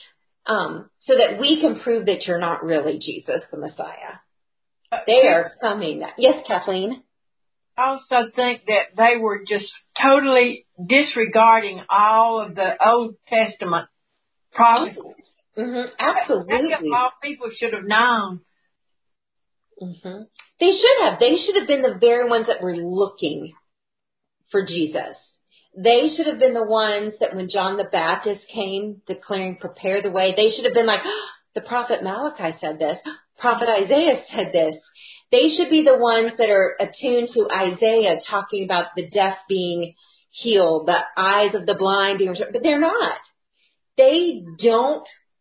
um, so that we can prove that you're not really Jesus, the Messiah. They are coming. Yes, Kathleen? I also think that they were just totally disregarding all of the Old Testament prophecies. Mm-hmm. Absolutely. All people should have known. Mm-hmm. They should have. They should have been the very ones that were looking for Jesus. They should have been the ones that when John the Baptist came declaring, prepare the way, they should have been like, oh, the prophet Malachi said this. Prophet Isaiah said this. They should be the ones that are attuned to Isaiah talking about the deaf being healed, the eyes of the blind being returned. But they're not. They don't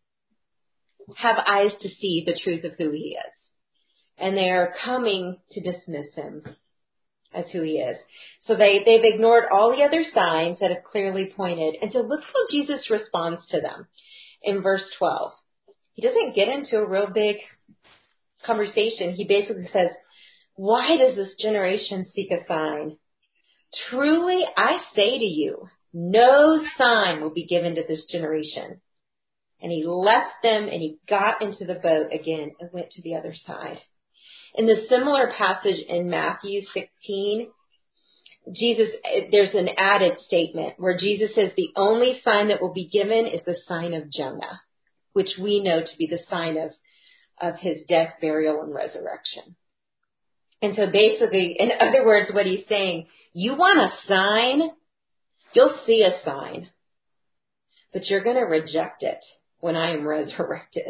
have eyes to see the truth of who he is. And they are coming to dismiss him as who he is. So they, they've ignored all the other signs that have clearly pointed. And so look how Jesus responds to them in verse twelve. He doesn't get into a real big conversation. He basically says, why does this generation seek a sign? Truly, I say to you, no sign will be given to this generation. And he left them and he got into the boat again and went to the other side. In the similar passage in Matthew sixteen, Jesus, there's an added statement where Jesus says the only sign that will be given is the sign of Jonah, which we know to be the sign of, of his death, burial, and resurrection. And so basically, in other words, what he's saying, you want a sign? You'll see a sign, but you're going to reject it when I am resurrected.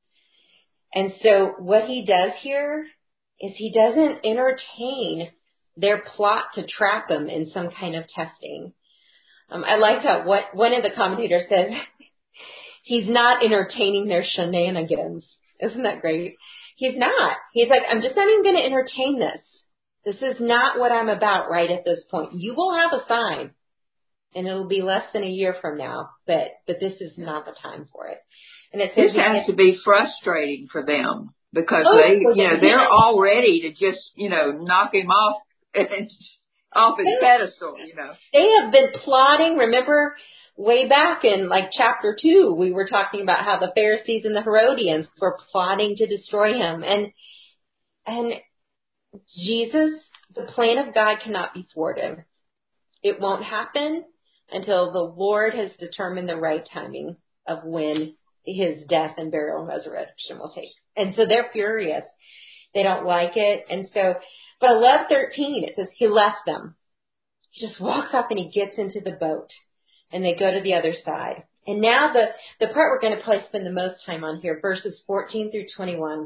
And so what he does here is he doesn't entertain their plot to trap him in some kind of testing. Um, I like how what one of the commentators says, he's not entertaining their shenanigans, Isn't that great? He's not. He's like, I'm just not even going to entertain this. This is not what I'm about right at this point. You will have a sign, and it'll be less than a year from now, but but this is not the time for it. And it says this has to be frustrating for them because oh, they, you know, they're all ready to just, you know, knock him off and off his pedestal, you know. They have been plotting. Remember, way back in like chapter two, we were talking about how the Pharisees and the Herodians were plotting to destroy him, and and. Jesus, the plan of God cannot be thwarted. It won't happen until the Lord has determined the right timing of when his death and burial and resurrection will take. And so they're furious. They don't like it. And so, but I love thirteen. It says he left them. He just walks up and he gets into the boat and they go to the other side. And now the, the part we're going to probably spend the most time on here, verses fourteen through twenty-one.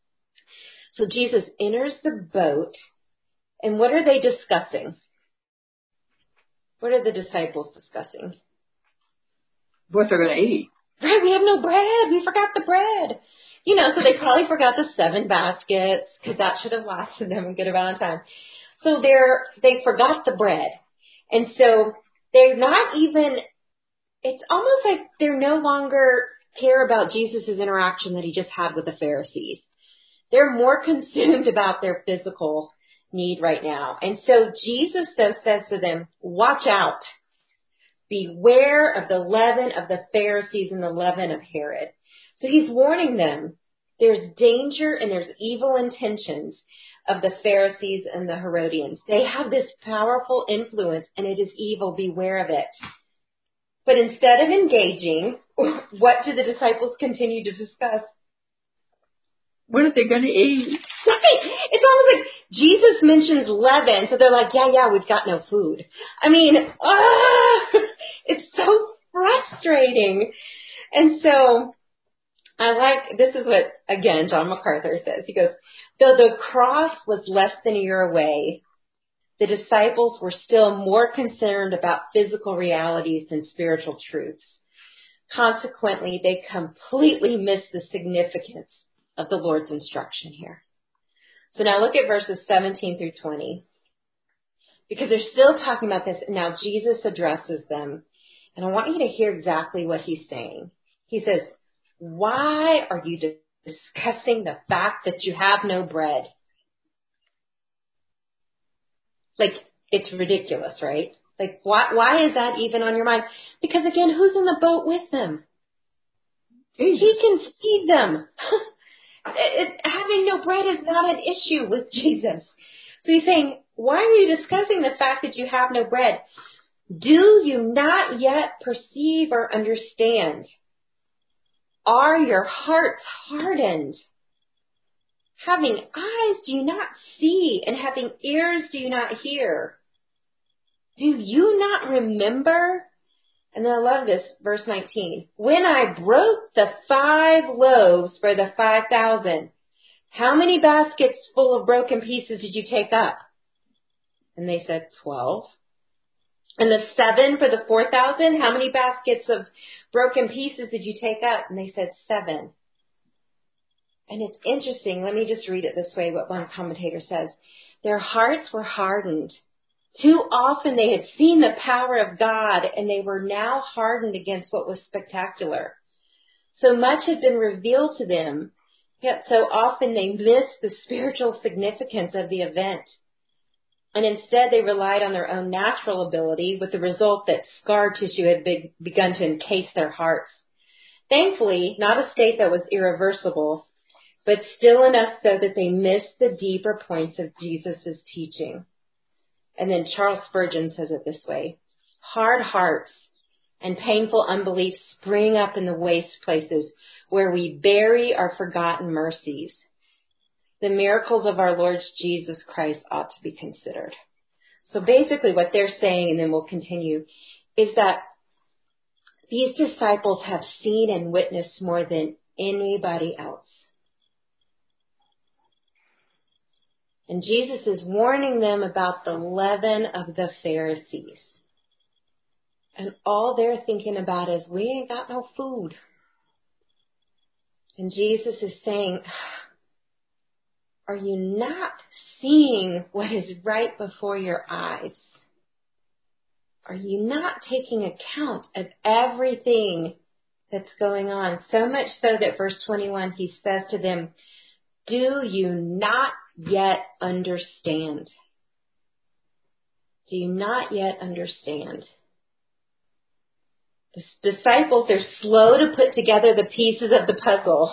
So Jesus enters the boat, and what are they discussing? What are the disciples discussing? What they're going to eat. Right, we have no bread. We forgot the bread. You know, so they probably forgot the seven baskets, because that should have lasted them a good amount of time. So they're, they forgot the bread. And so they're not even, it's almost like they're no longer care about Jesus' interaction that he just had with the Pharisees. They're more consumed about their physical need right now. And so Jesus, though, says to them, watch out. Beware of the leaven of the Pharisees and the leaven of Herod. So he's warning them. There's danger and there's evil intentions of the Pharisees and the Herodians. They have this powerful influence and it is evil. Beware of it. But instead of engaging, what do the disciples continue to discuss? What are they going to eat? It's almost like Jesus mentions leaven, so they're like, yeah, yeah, we've got no food. I mean, ah, it's so frustrating. And so I like, this is what, again, John MacArthur says. He goes, though the cross was less than a year away, the disciples were still more concerned about physical realities than spiritual truths. Consequently, they completely missed the significance of the Lord's instruction here. So now look at verses seventeen through twenty. Because they're still talking about this. Now Jesus addresses them. And I want you to hear exactly what he's saying. He says, why are you discussing the fact that you have no bread? Like, it's ridiculous, right? Like, why, why is that even on your mind? Because again, who's in the boat with them? Jesus. He can feed them. It, having no bread is not an issue with Jesus. So he's saying, why are you discussing the fact that you have no bread? Do you not yet perceive or understand? Are your hearts hardened? Having eyes, do you not see? And having ears, do you not hear? Do you not remember? And then I love this, verse nineteen. When I broke the five loaves for the five thousand, how many baskets full of broken pieces did you take up? And they said, twelve. And the seven for the four thousand, how many baskets of broken pieces did you take up? And they said, seven. And it's interesting. Let me just read it this way, what one commentator says. Their hearts were hardened. Too often they had seen the power of God and they were now hardened against what was spectacular. So much had been revealed to them, yet so often they missed the spiritual significance of the event. And instead they relied on their own natural ability, with the result that scar tissue had be- begun to encase their hearts. Thankfully, not a state that was irreversible, but still enough so that they missed the deeper points of Jesus' teaching. And then Charles Spurgeon says it this way. Hard hearts and painful unbelief spring up in the waste places where we bury our forgotten mercies. The miracles of our Lord Jesus Christ ought to be considered. So basically what they're saying, and then we'll continue, is that these disciples have seen and witnessed more than anybody else. And Jesus is warning them about the leaven of the Pharisees. And all they're thinking about is, we ain't got no food. And Jesus is saying, are you not seeing what is right before your eyes? Are you not taking account of everything that's going on? So much so that verse twenty-one, he says to them, do you not yet understand? Do you not yet understand? The disciples, they're slow to put together the pieces of the puzzle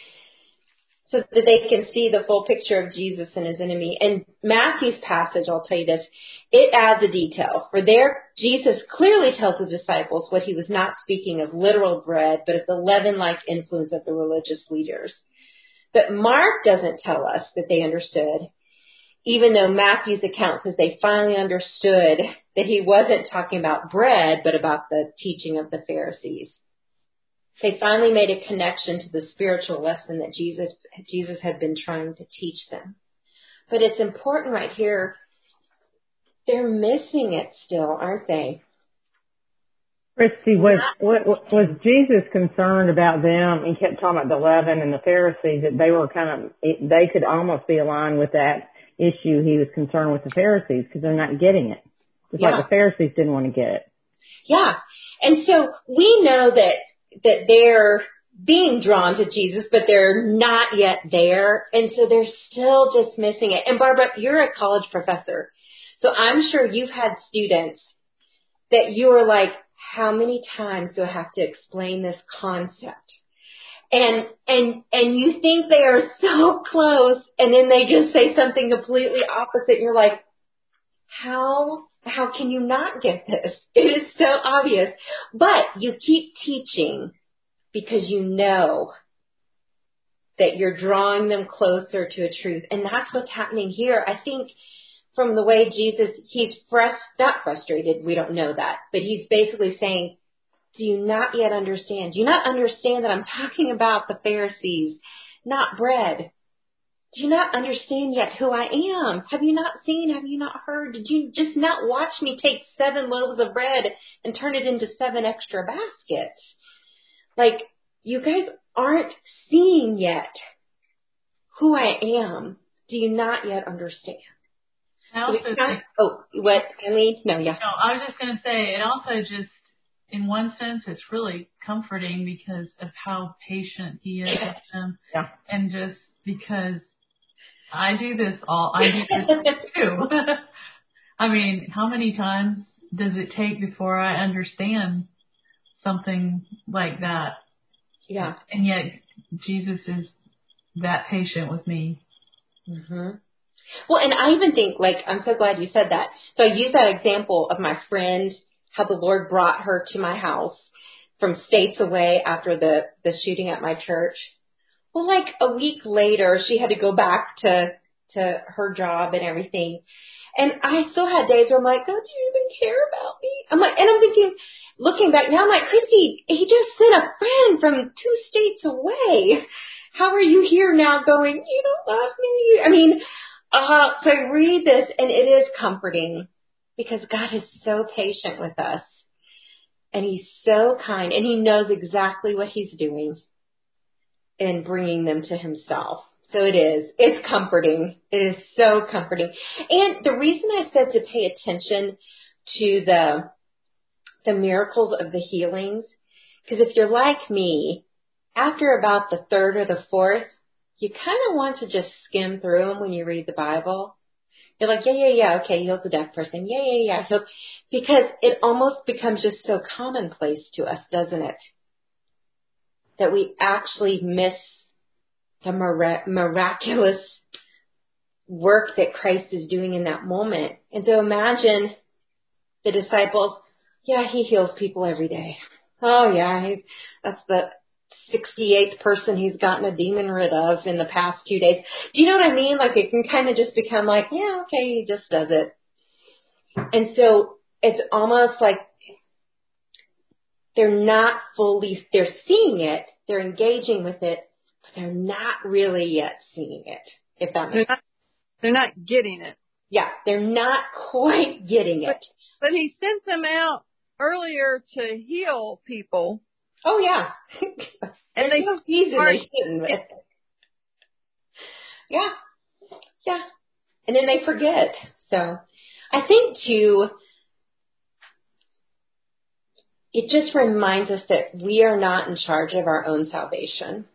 so that they can see the full picture of Jesus and his enemy. And Matthew's passage, I'll tell you this, it adds a detail. For there, Jesus clearly tells the disciples what he was not speaking of literal bread, but of the leaven-like influence of the religious leaders. But Mark doesn't tell us that they understood, even though Matthew's account says they finally understood that he wasn't talking about bread, but about the teaching of the Pharisees. They finally made a connection to the spiritual lesson that Jesus, Jesus had been trying to teach them. But it's important right here, they're missing it still, aren't they? Christy, was, was Jesus concerned about them? He kept talking about the leaven and the Pharisees, that they were kind of, they could almost be aligned with that issue. He was concerned with the Pharisees because they're not getting it. Just Yeah. like the Pharisees didn't want to get it. Yeah. And so we know that, that they're being drawn to Jesus, but they're not yet there. And so they're still just missing it. And Barbara, you're a college professor. So I'm sure you've had students that you are like, how many times do I have to explain this concept? And, and, and you think they are so close, and then they just say something completely opposite. And you're like, how, how can you not get this? It is so obvious, but you keep teaching because you know that you're drawing them closer to a truth. And that's what's happening here. I think from the way Jesus, he's frust- not frustrated, we don't know that, but he's basically saying, do you not yet understand? Do you not understand that I'm talking about the Pharisees, not bread? Do you not understand yet who I am? Have you not seen? Have you not heard? Did you just not watch me take seven loaves of bread and turn it into seven extra baskets? Like, you guys aren't seeing yet who I am. Do you not yet understand? I also So we think, oh, what, Eileen? No, yeah. no, I was just going to say, it also just, in one sense, it's really comforting because of how patient he is with them. Yeah. And just because I do this all, I do this too. I mean, how many times does it take before I understand something like that? Yeah. And yet Jesus is that patient with me. Mm-hmm. Well, and I even think, like, I'm so glad you said that. So I use that example of my friend, how the Lord brought her to my house from states away after the, the shooting at my church. Well, like a week later, she had to go back to, to her job and everything. And I still had days where I'm like, God, do you even care about me? I'm like, and I'm thinking, looking back now, I'm like, Christy, he just sent a friend from two states away. How are you here now going, you don't love me? I mean, uh, so I read this and it is comforting because God is so patient with us and he's so kind and he knows exactly what he's doing in bringing them to himself. So it is. It's comforting. It is so comforting. And the reason I said to pay attention to the the miracles of the healings, because if you're like me, after about the third or the fourth, you kind of want to just skim through them when you read the Bible. You're like, yeah, yeah, yeah, okay, healed the deaf person. Yeah, yeah, yeah. Healed. Because it almost becomes just so commonplace to us, doesn't it? That we actually miss the mirac- miraculous work that Christ is doing in that moment. And so imagine the disciples, yeah, he heals people every day. Oh, yeah, he, that's the sixty-eighth person he's gotten a demon rid of in the past two days. Do you know what I mean? Like it can kind of just become like, yeah, okay, he just does it. And so it's almost like they're not fully, they're seeing it, they're engaging with it, but they're not really yet seeing it, if that makes sense. They're not getting it. Yeah, they're not quite getting it. But, but he sent them out earlier to heal people. Oh, yeah. And they so easy they shouldn't. Yeah. Yeah. And then they forget. So I think too, it just reminds us that we are not in charge of our own salvation.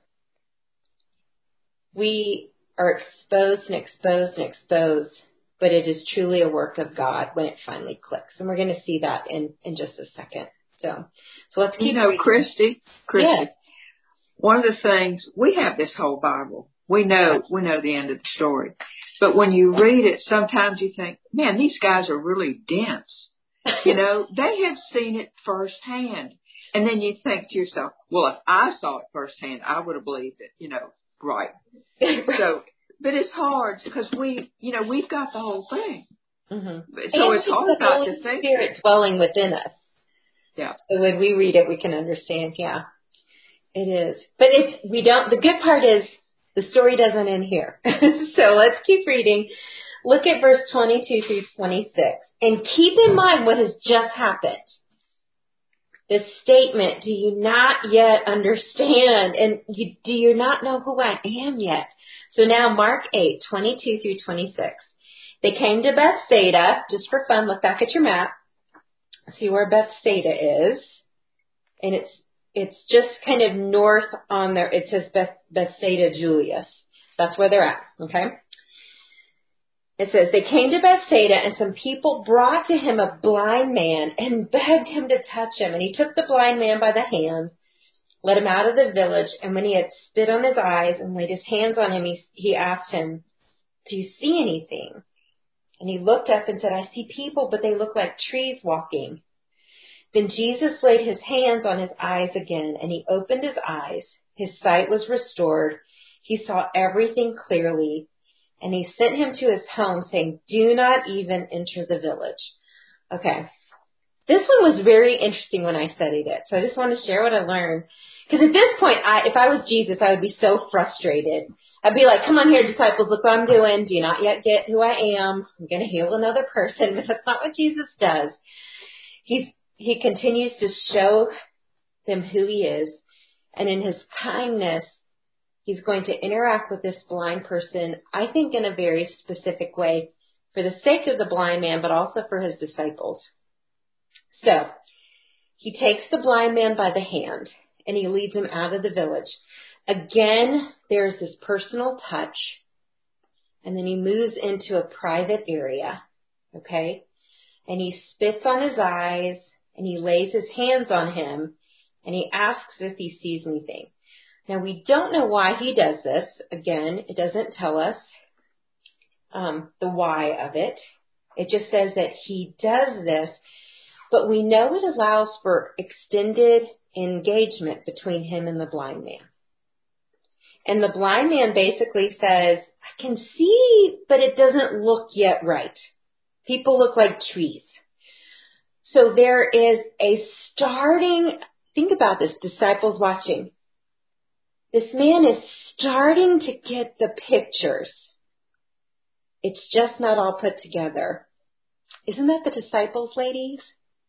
We are exposed and exposed and exposed, but it is truly a work of God when it finally clicks. And we're going to see that in, in just a second. So, so let's keep You know, reading. Christy, Christy, Yes. one of the things, we have this whole Bible. We know, we know the end of the story. But when you read it, sometimes you think, man, these guys are really dense. You know, they have seen it firsthand. And then you think to yourself, well, if I saw it firsthand, I would have believed it, you know, right. So, but it's hard because we, you know, we've got the whole thing. Mm-hmm. So And it's hard the not Holy to think. Spirit dwelling within us. Yeah. So when we read it, we can understand. Yeah, it is. But it's, we don't, the good part is the story doesn't end here. So let's keep reading. Look at verse twenty-two through twenty-six. And keep in mind what has just happened. This statement, do you not yet understand? And you, do you not know who I am yet? So now Mark eight, twenty-two through twenty-six. They came to Bethsaida, just for fun, look back at your map. See where Bethsaida is. And it's it's just kind of north on there. It says Beth, Bethsaida Julius. That's where they're at, okay? It says, they came to Bethsaida, and some people brought to him a blind man and begged him to touch him. And he took the blind man by the hand, led him out of the village, and when he had spit on his eyes and laid his hands on him, he, he asked him, do you see anything? And he looked up and said, I see people, but they look like trees walking. Then Jesus laid his hands on his eyes again, and he opened his eyes. His sight was restored. He saw everything clearly. And he sent him to his home, saying, do not even enter the village. Okay. This one was very interesting when I studied it. So I just want to share what I learned. Because at this point, I, if I was Jesus, I would be so frustrated. I'd be like, come on here, disciples, look what I'm doing. Do you not yet get who I am? I'm going to heal another person. But that's not what Jesus does. He's, he continues to show them who he is. And in his kindness, he's going to interact with this blind person, I think in a very specific way for the sake of the blind man, but also for his disciples. So he takes the blind man by the hand and he leads him out of the village. Again, there's this personal touch, and then he moves into a private area, okay? And he spits on his eyes and he lays his hands on him and he asks if he sees anything. Now, we don't know why he does this. Again, it doesn't tell us um, the why of it. It just says that he does this, but we know it allows for extended engagement between him and the blind man. And the blind man basically says, I can see, but it doesn't look yet right. People look like trees. So there is a starting, think about this, disciples watching. This man is starting to get the pictures. It's just not all put together. Isn't that the disciples, ladies?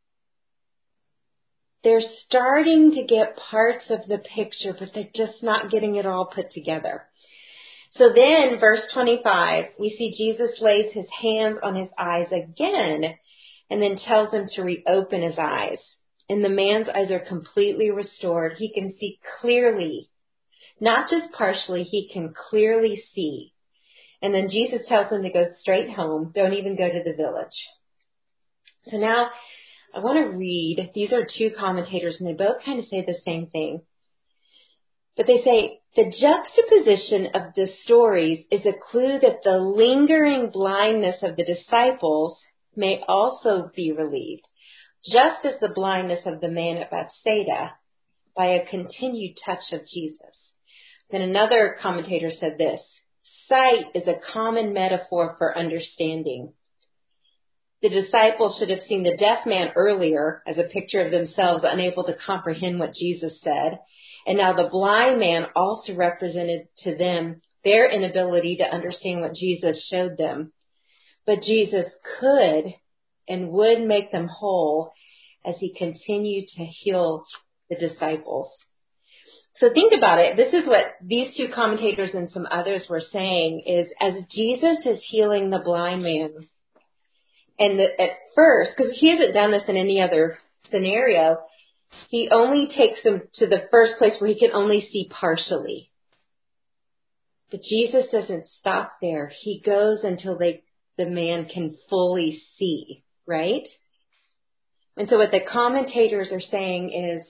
They're starting to get parts of the picture, but they're just not getting it all put together. So then, verse twenty-five, we see Jesus lays his hands on his eyes again and then tells him to reopen his eyes. And the man's eyes are completely restored. He can see clearly. Not just partially, he can clearly see. And then Jesus tells him to go straight home. Don't even go to the village. So now I want to read. These are two commentators, and they both kind of say the same thing. But they say, the juxtaposition of the stories is a clue that the lingering blindness of the disciples may also be relieved, just as the blindness of the man at Bethsaida, by a continued touch of Jesus. Then another commentator said this, sight is a common metaphor for understanding. The disciples should have seen the deaf man earlier as a picture of themselves unable to comprehend what Jesus said. And now the blind man also represented to them their inability to understand what Jesus showed them. But Jesus could and would make them whole as he continued to heal the disciples. So think about it. This is what these two commentators and some others were saying is as Jesus is healing the blind man, and the, at first, because he hasn't done this in any other scenario, he only takes them to the first place where he can only see partially. But Jesus doesn't stop there. He goes until they, the man can fully see, right? And so what the commentators are saying is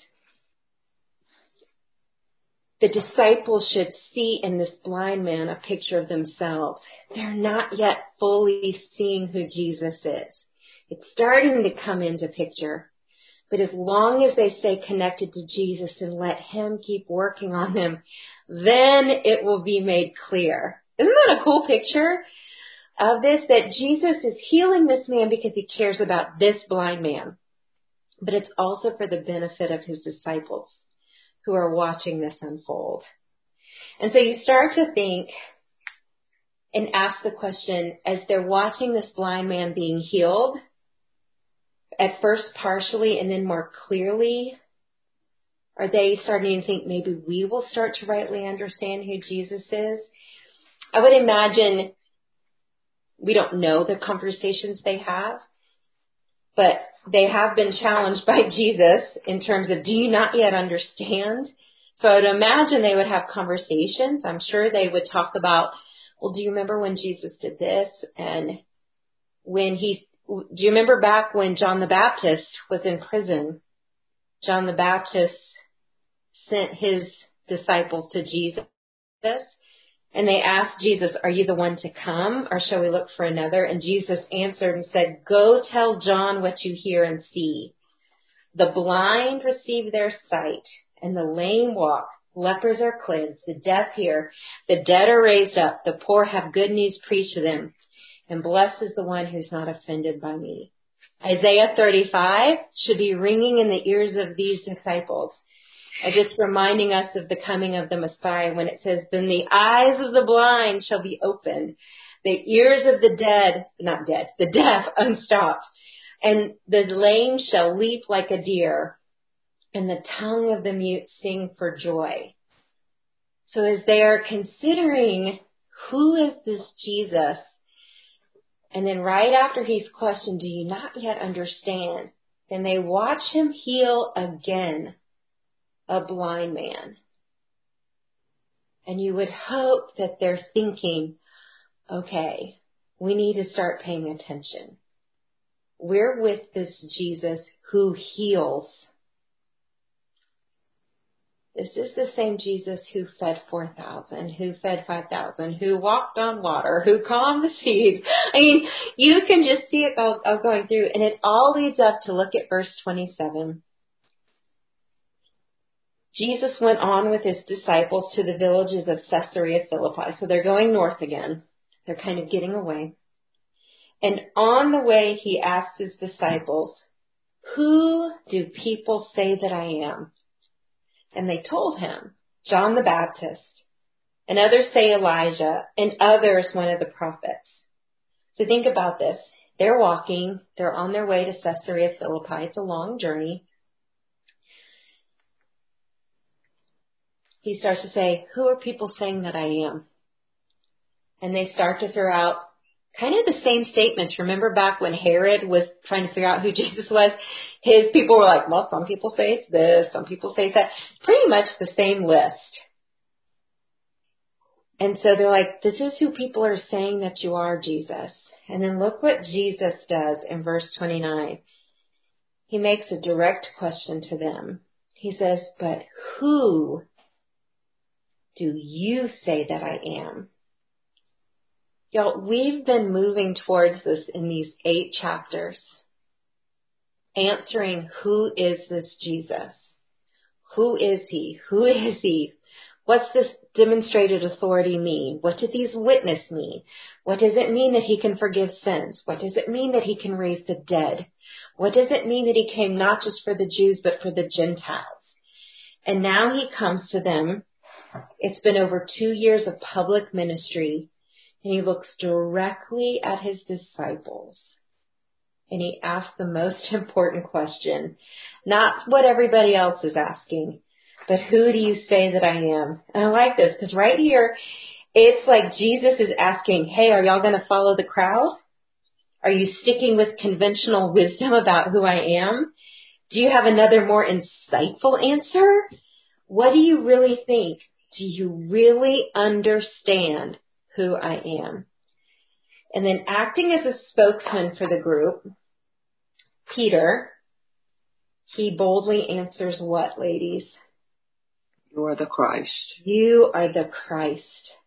the disciples should see in this blind man a picture of themselves. They're not yet fully seeing who Jesus is. It's starting to come into picture. But as long as they stay connected to Jesus and let him keep working on them, then it will be made clear. Isn't that a cool picture of this? That Jesus is healing this man because he cares about this blind man. But it's also for the benefit of his disciples who are watching this unfold. And so you start to think and ask the question, as they're watching this blind man being healed, at first partially and then more clearly, are they starting to think maybe we will start to rightly understand who Jesus is? I would imagine we don't know the conversations they have, but they have been challenged by Jesus in terms of, do you not yet understand? So I would imagine they would have conversations. I'm sure they would talk about, well, do you remember when Jesus did this? And when he, do you remember back when John the Baptist was in prison? John the Baptist sent his disciples to Jesus, and they asked Jesus, are you the one to come, or shall we look for another? And Jesus answered and said, go tell John what you hear and see. The blind receive their sight, and the lame walk. Lepers are cleansed, the deaf hear, the dead are raised up, the poor have good news preached to them, and blessed is the one who's not offended by me. Isaiah thirty-five should be ringing in the ears of these disciples, as it's reminding us of the coming of the Messiah when it says, then the eyes of the blind shall be opened, the ears of the dead, not dead, the deaf unstopped, and the lame shall leap like a deer, and the tongue of the mute sing for joy. So as they are considering who is this Jesus, and then right after he's questioned, do you not yet understand? Then they watch him heal again a blind man. And you would hope that they're thinking, okay, we need to start paying attention. We're with this Jesus who heals. This is the same Jesus who fed four thousand, who fed five thousand, who walked on water, who calmed the seas. I mean, you can just see it all, all going through, and it all leads up to look at verse twenty-seven. Jesus went on with his disciples to the villages of Caesarea Philippi. So they're going north again. They're kind of getting away. And on the way, he asked his disciples, who do people say that I am? And they told him, John the Baptist, and others say Elijah, and others one of the prophets. So think about this. They're walking. They're on their way to Caesarea Philippi. It's a long journey. He starts to say, who are people saying that I am? And they start to throw out kind of the same statements. Remember back when Herod was trying to figure out who Jesus was? His people were like, well, some people say it's this, some people say it's that. Pretty much the same list. And so they're like, this is who people are saying that you are, Jesus. And then look what Jesus does in verse twenty-nine. He makes a direct question to them. He says, but who do you say that I am? Y'all, we've been moving towards this in these eight chapters, answering who is this Jesus? Who is he? Who is he? What's this demonstrated authority mean? What do these witness mean? What does it mean that he can forgive sins? What does it mean that he can raise the dead? What does it mean that he came not just for the Jews, but for the Gentiles? And now he comes to them. It's been over two years of public ministry. And he looks directly at his disciples and he asks the most important question, not what everybody else is asking, but who do you say that I am? And I like this because right here, it's like Jesus is asking, hey, are y'all going to follow the crowd? Are you sticking with conventional wisdom about who I am? Do you have another more insightful answer? What do you really think? Do you really understand who I am? And then acting as a spokesman for the group, Peter, he boldly answers what, ladies? You are the Christ. You are the Christ.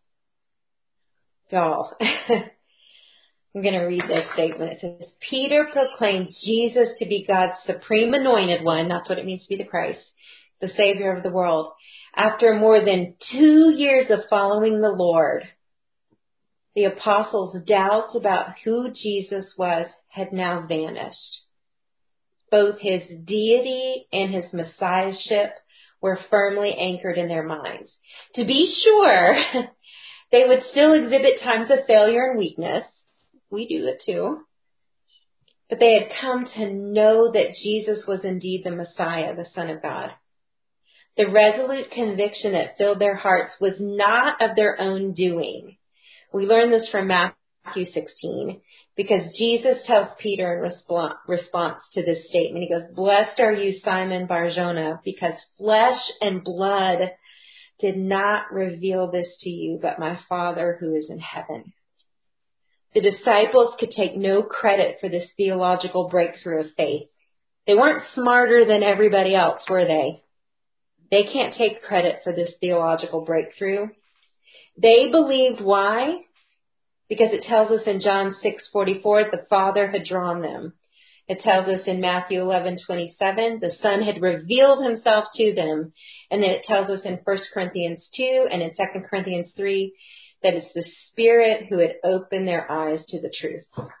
Y'all, I'm going to read this statement. It says, Peter proclaimed Jesus to be God's supreme anointed one. That's what it means to be the Christ, the Savior of the world. After more than two years of following the Lord, the apostles' doubts about who Jesus was had now vanished. Both his deity and his messiahship were firmly anchored in their minds. To be sure, they would still exhibit times of failure and weakness. We do it too. But they had come to know that Jesus was indeed the Messiah, the Son of God. The resolute conviction that filled their hearts was not of their own doing. We learn this from Matthew sixteen, because Jesus tells Peter in resp- response to this statement, he goes, blessed are you, Simon Bar-Jonah, because flesh and blood did not reveal this to you, but my Father who is in heaven. The disciples could take no credit for this theological breakthrough of faith. They weren't smarter than everybody else, were they? They can't take credit for this theological breakthrough. They believed why? Because it tells us in John six forty-four, the Father had drawn them. It tells us in Matthew eleven twenty-seven, the Son had revealed himself to them. And then it tells us in First Corinthians two and in Second Corinthians three, that it's the Spirit who had opened their eyes to the truth.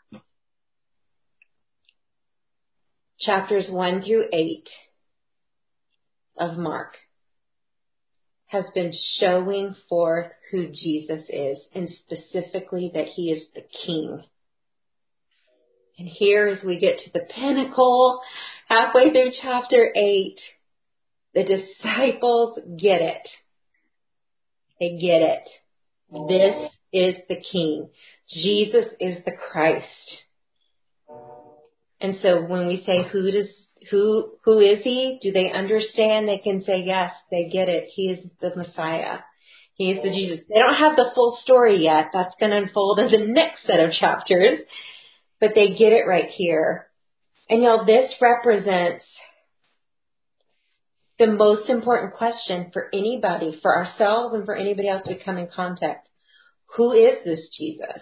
Chapters one through eight of Mark has been showing forth who Jesus is, and specifically that he is the King. And here as we get to the pinnacle, halfway through chapter eight, the disciples get it. They get it. This is the King. Jesus is the Christ. And so when we say who does who who is he? Do they understand? They can say yes, they get it. He is the Messiah. He is the Jesus. They don't have the full story yet. That's going to unfold in the next set of chapters. But they get it right here. And y'all, this represents the most important question for anybody, for ourselves and for anybody else we come in contact. Who is this Jesus?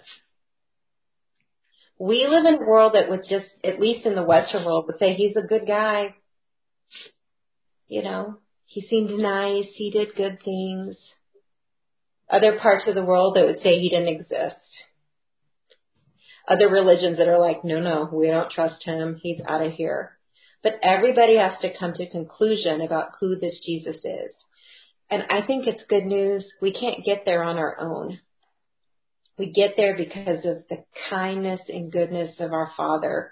We live in a world that would just, at least in the Western world, would say he's a good guy. You know, he seemed nice. He did good things. Other parts of the world that would say he didn't exist. Other religions that are like, no, no, we don't trust him. He's out of here. But everybody has to come to a conclusion about who this Jesus is. And I think it's good news. We can't get there on our own. We get there because of the kindness and goodness of our Father,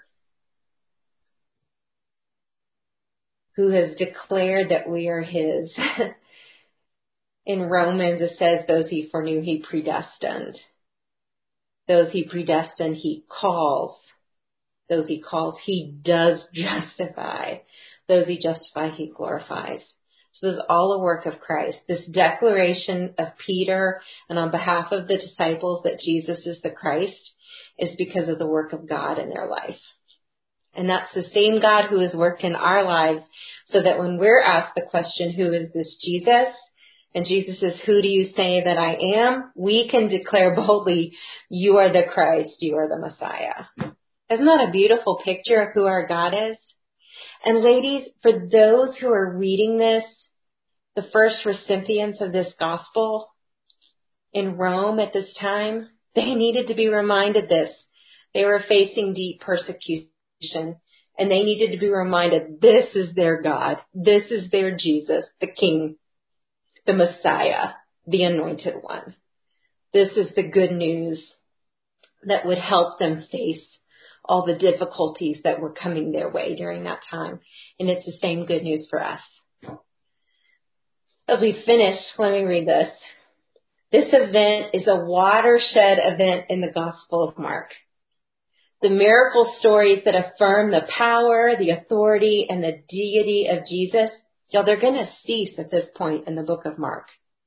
who has declared that we are his. In Romans, it says, those he foreknew, he predestined. Those he predestined, he calls. Those he calls, he does justify. Those he justifies, he glorifies. So this is all a work of Christ. This declaration of Peter and on behalf of the disciples that Jesus is the Christ is because of the work of God in their life. And that's the same God who has worked in our lives so that when we're asked the question, who is this Jesus? And Jesus says, who do you say that I am? We can declare boldly, you are the Christ, you are the Messiah. Isn't that a beautiful picture of who our God is? And ladies, for those who are reading this, the first recipients of this gospel in Rome at this time, they needed to be reminded this. They were facing deep persecution, and they needed to be reminded this is their God. This is their Jesus, the King, the Messiah, the Anointed One. This is the good news that would help them face all the difficulties that were coming their way during that time. And it's the same good news for us. As we finish, let me read this. This event is a watershed event in the Gospel of Mark. The miracle stories that affirm the power, the authority, and the deity of Jesus, y'all, they're going to cease at this point in the book of Mark.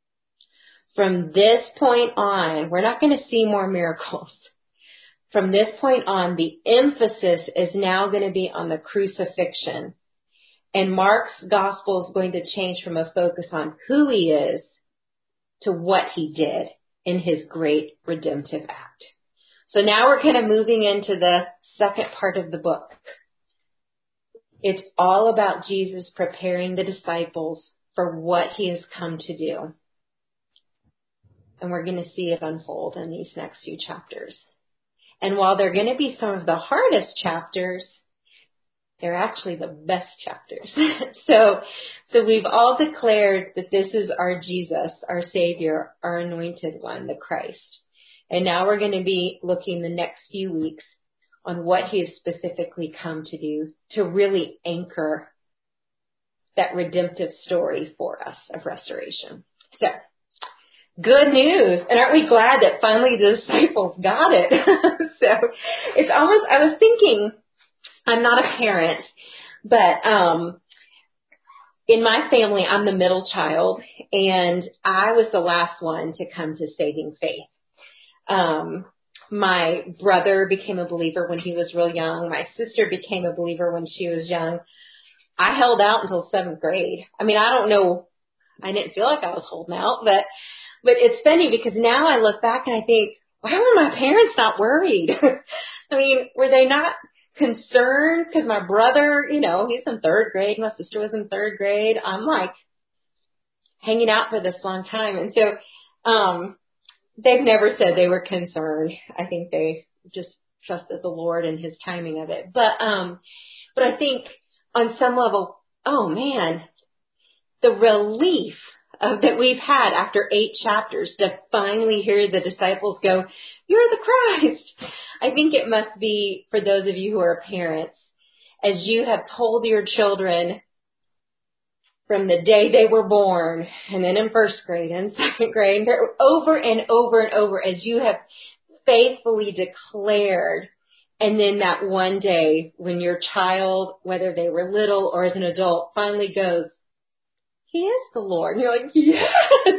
From this point on, we're not going to see more miracles. From this point on, the emphasis is now going to be on the crucifixion. And Mark's gospel is going to change from a focus on who he is to what he did in his great redemptive act. So now we're kind of moving into the second part of the book. It's all about Jesus preparing the disciples for what he has come to do. And we're going to see it unfold in these next few chapters. And while they're going to be some of the hardest chapters, they're actually the best chapters. so, so we've all declared that this is our Jesus, our Savior, our anointed one, the Christ. And now we're going to be looking the next few weeks on what he has specifically come to do to really anchor that redemptive story for us of restoration. So, good news. And aren't we glad that finally the disciples got it? So it's almost, I was thinking, I'm not a parent, but um, in my family, I'm the middle child, and I was the last one to come to saving faith. Um, my brother became a believer when he was real young. My sister became a believer when she was young. I held out until seventh grade. I mean, I don't know. I didn't feel like I was holding out, but But it's funny because now I look back and I think, why were my parents not worried? I mean, were they not concerned? Because my brother, you know, he's in third grade. My sister was in third grade. I'm like hanging out for this long time. And so um, they've never said they were concerned. I think they just trusted the Lord and his timing of it. But, um, but I think on some level, oh man, the relief Uh, that we've had after eight chapters to finally hear the disciples go, you're the Christ. I think it must be for those of you who are parents, as you have told your children from the day they were born, and then in first grade and second grade, over and over and over, as you have faithfully declared. And then that one day when your child, whether they were little or as an adult, finally goes, he is the Lord. And you're like, yes,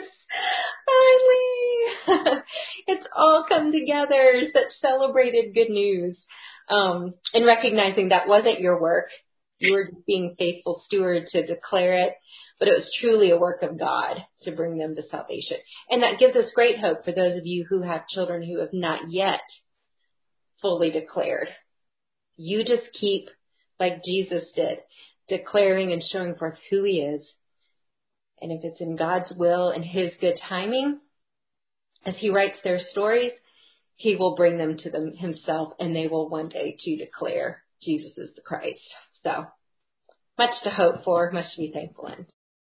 finally. It's all come together. Such celebrated good news. Um, and recognizing that wasn't your work. You were being faithful steward to declare it. But it was truly a work of God to bring them to salvation. And that gives us great hope for those of you who have children who have not yet fully declared. You just keep, like Jesus did, declaring and showing forth who he is. And if it's in God's will and his good timing, as he writes their stories, he will bring them to them himself, and they will one day to declare Jesus is the Christ. So much to hope for, much to be thankful in.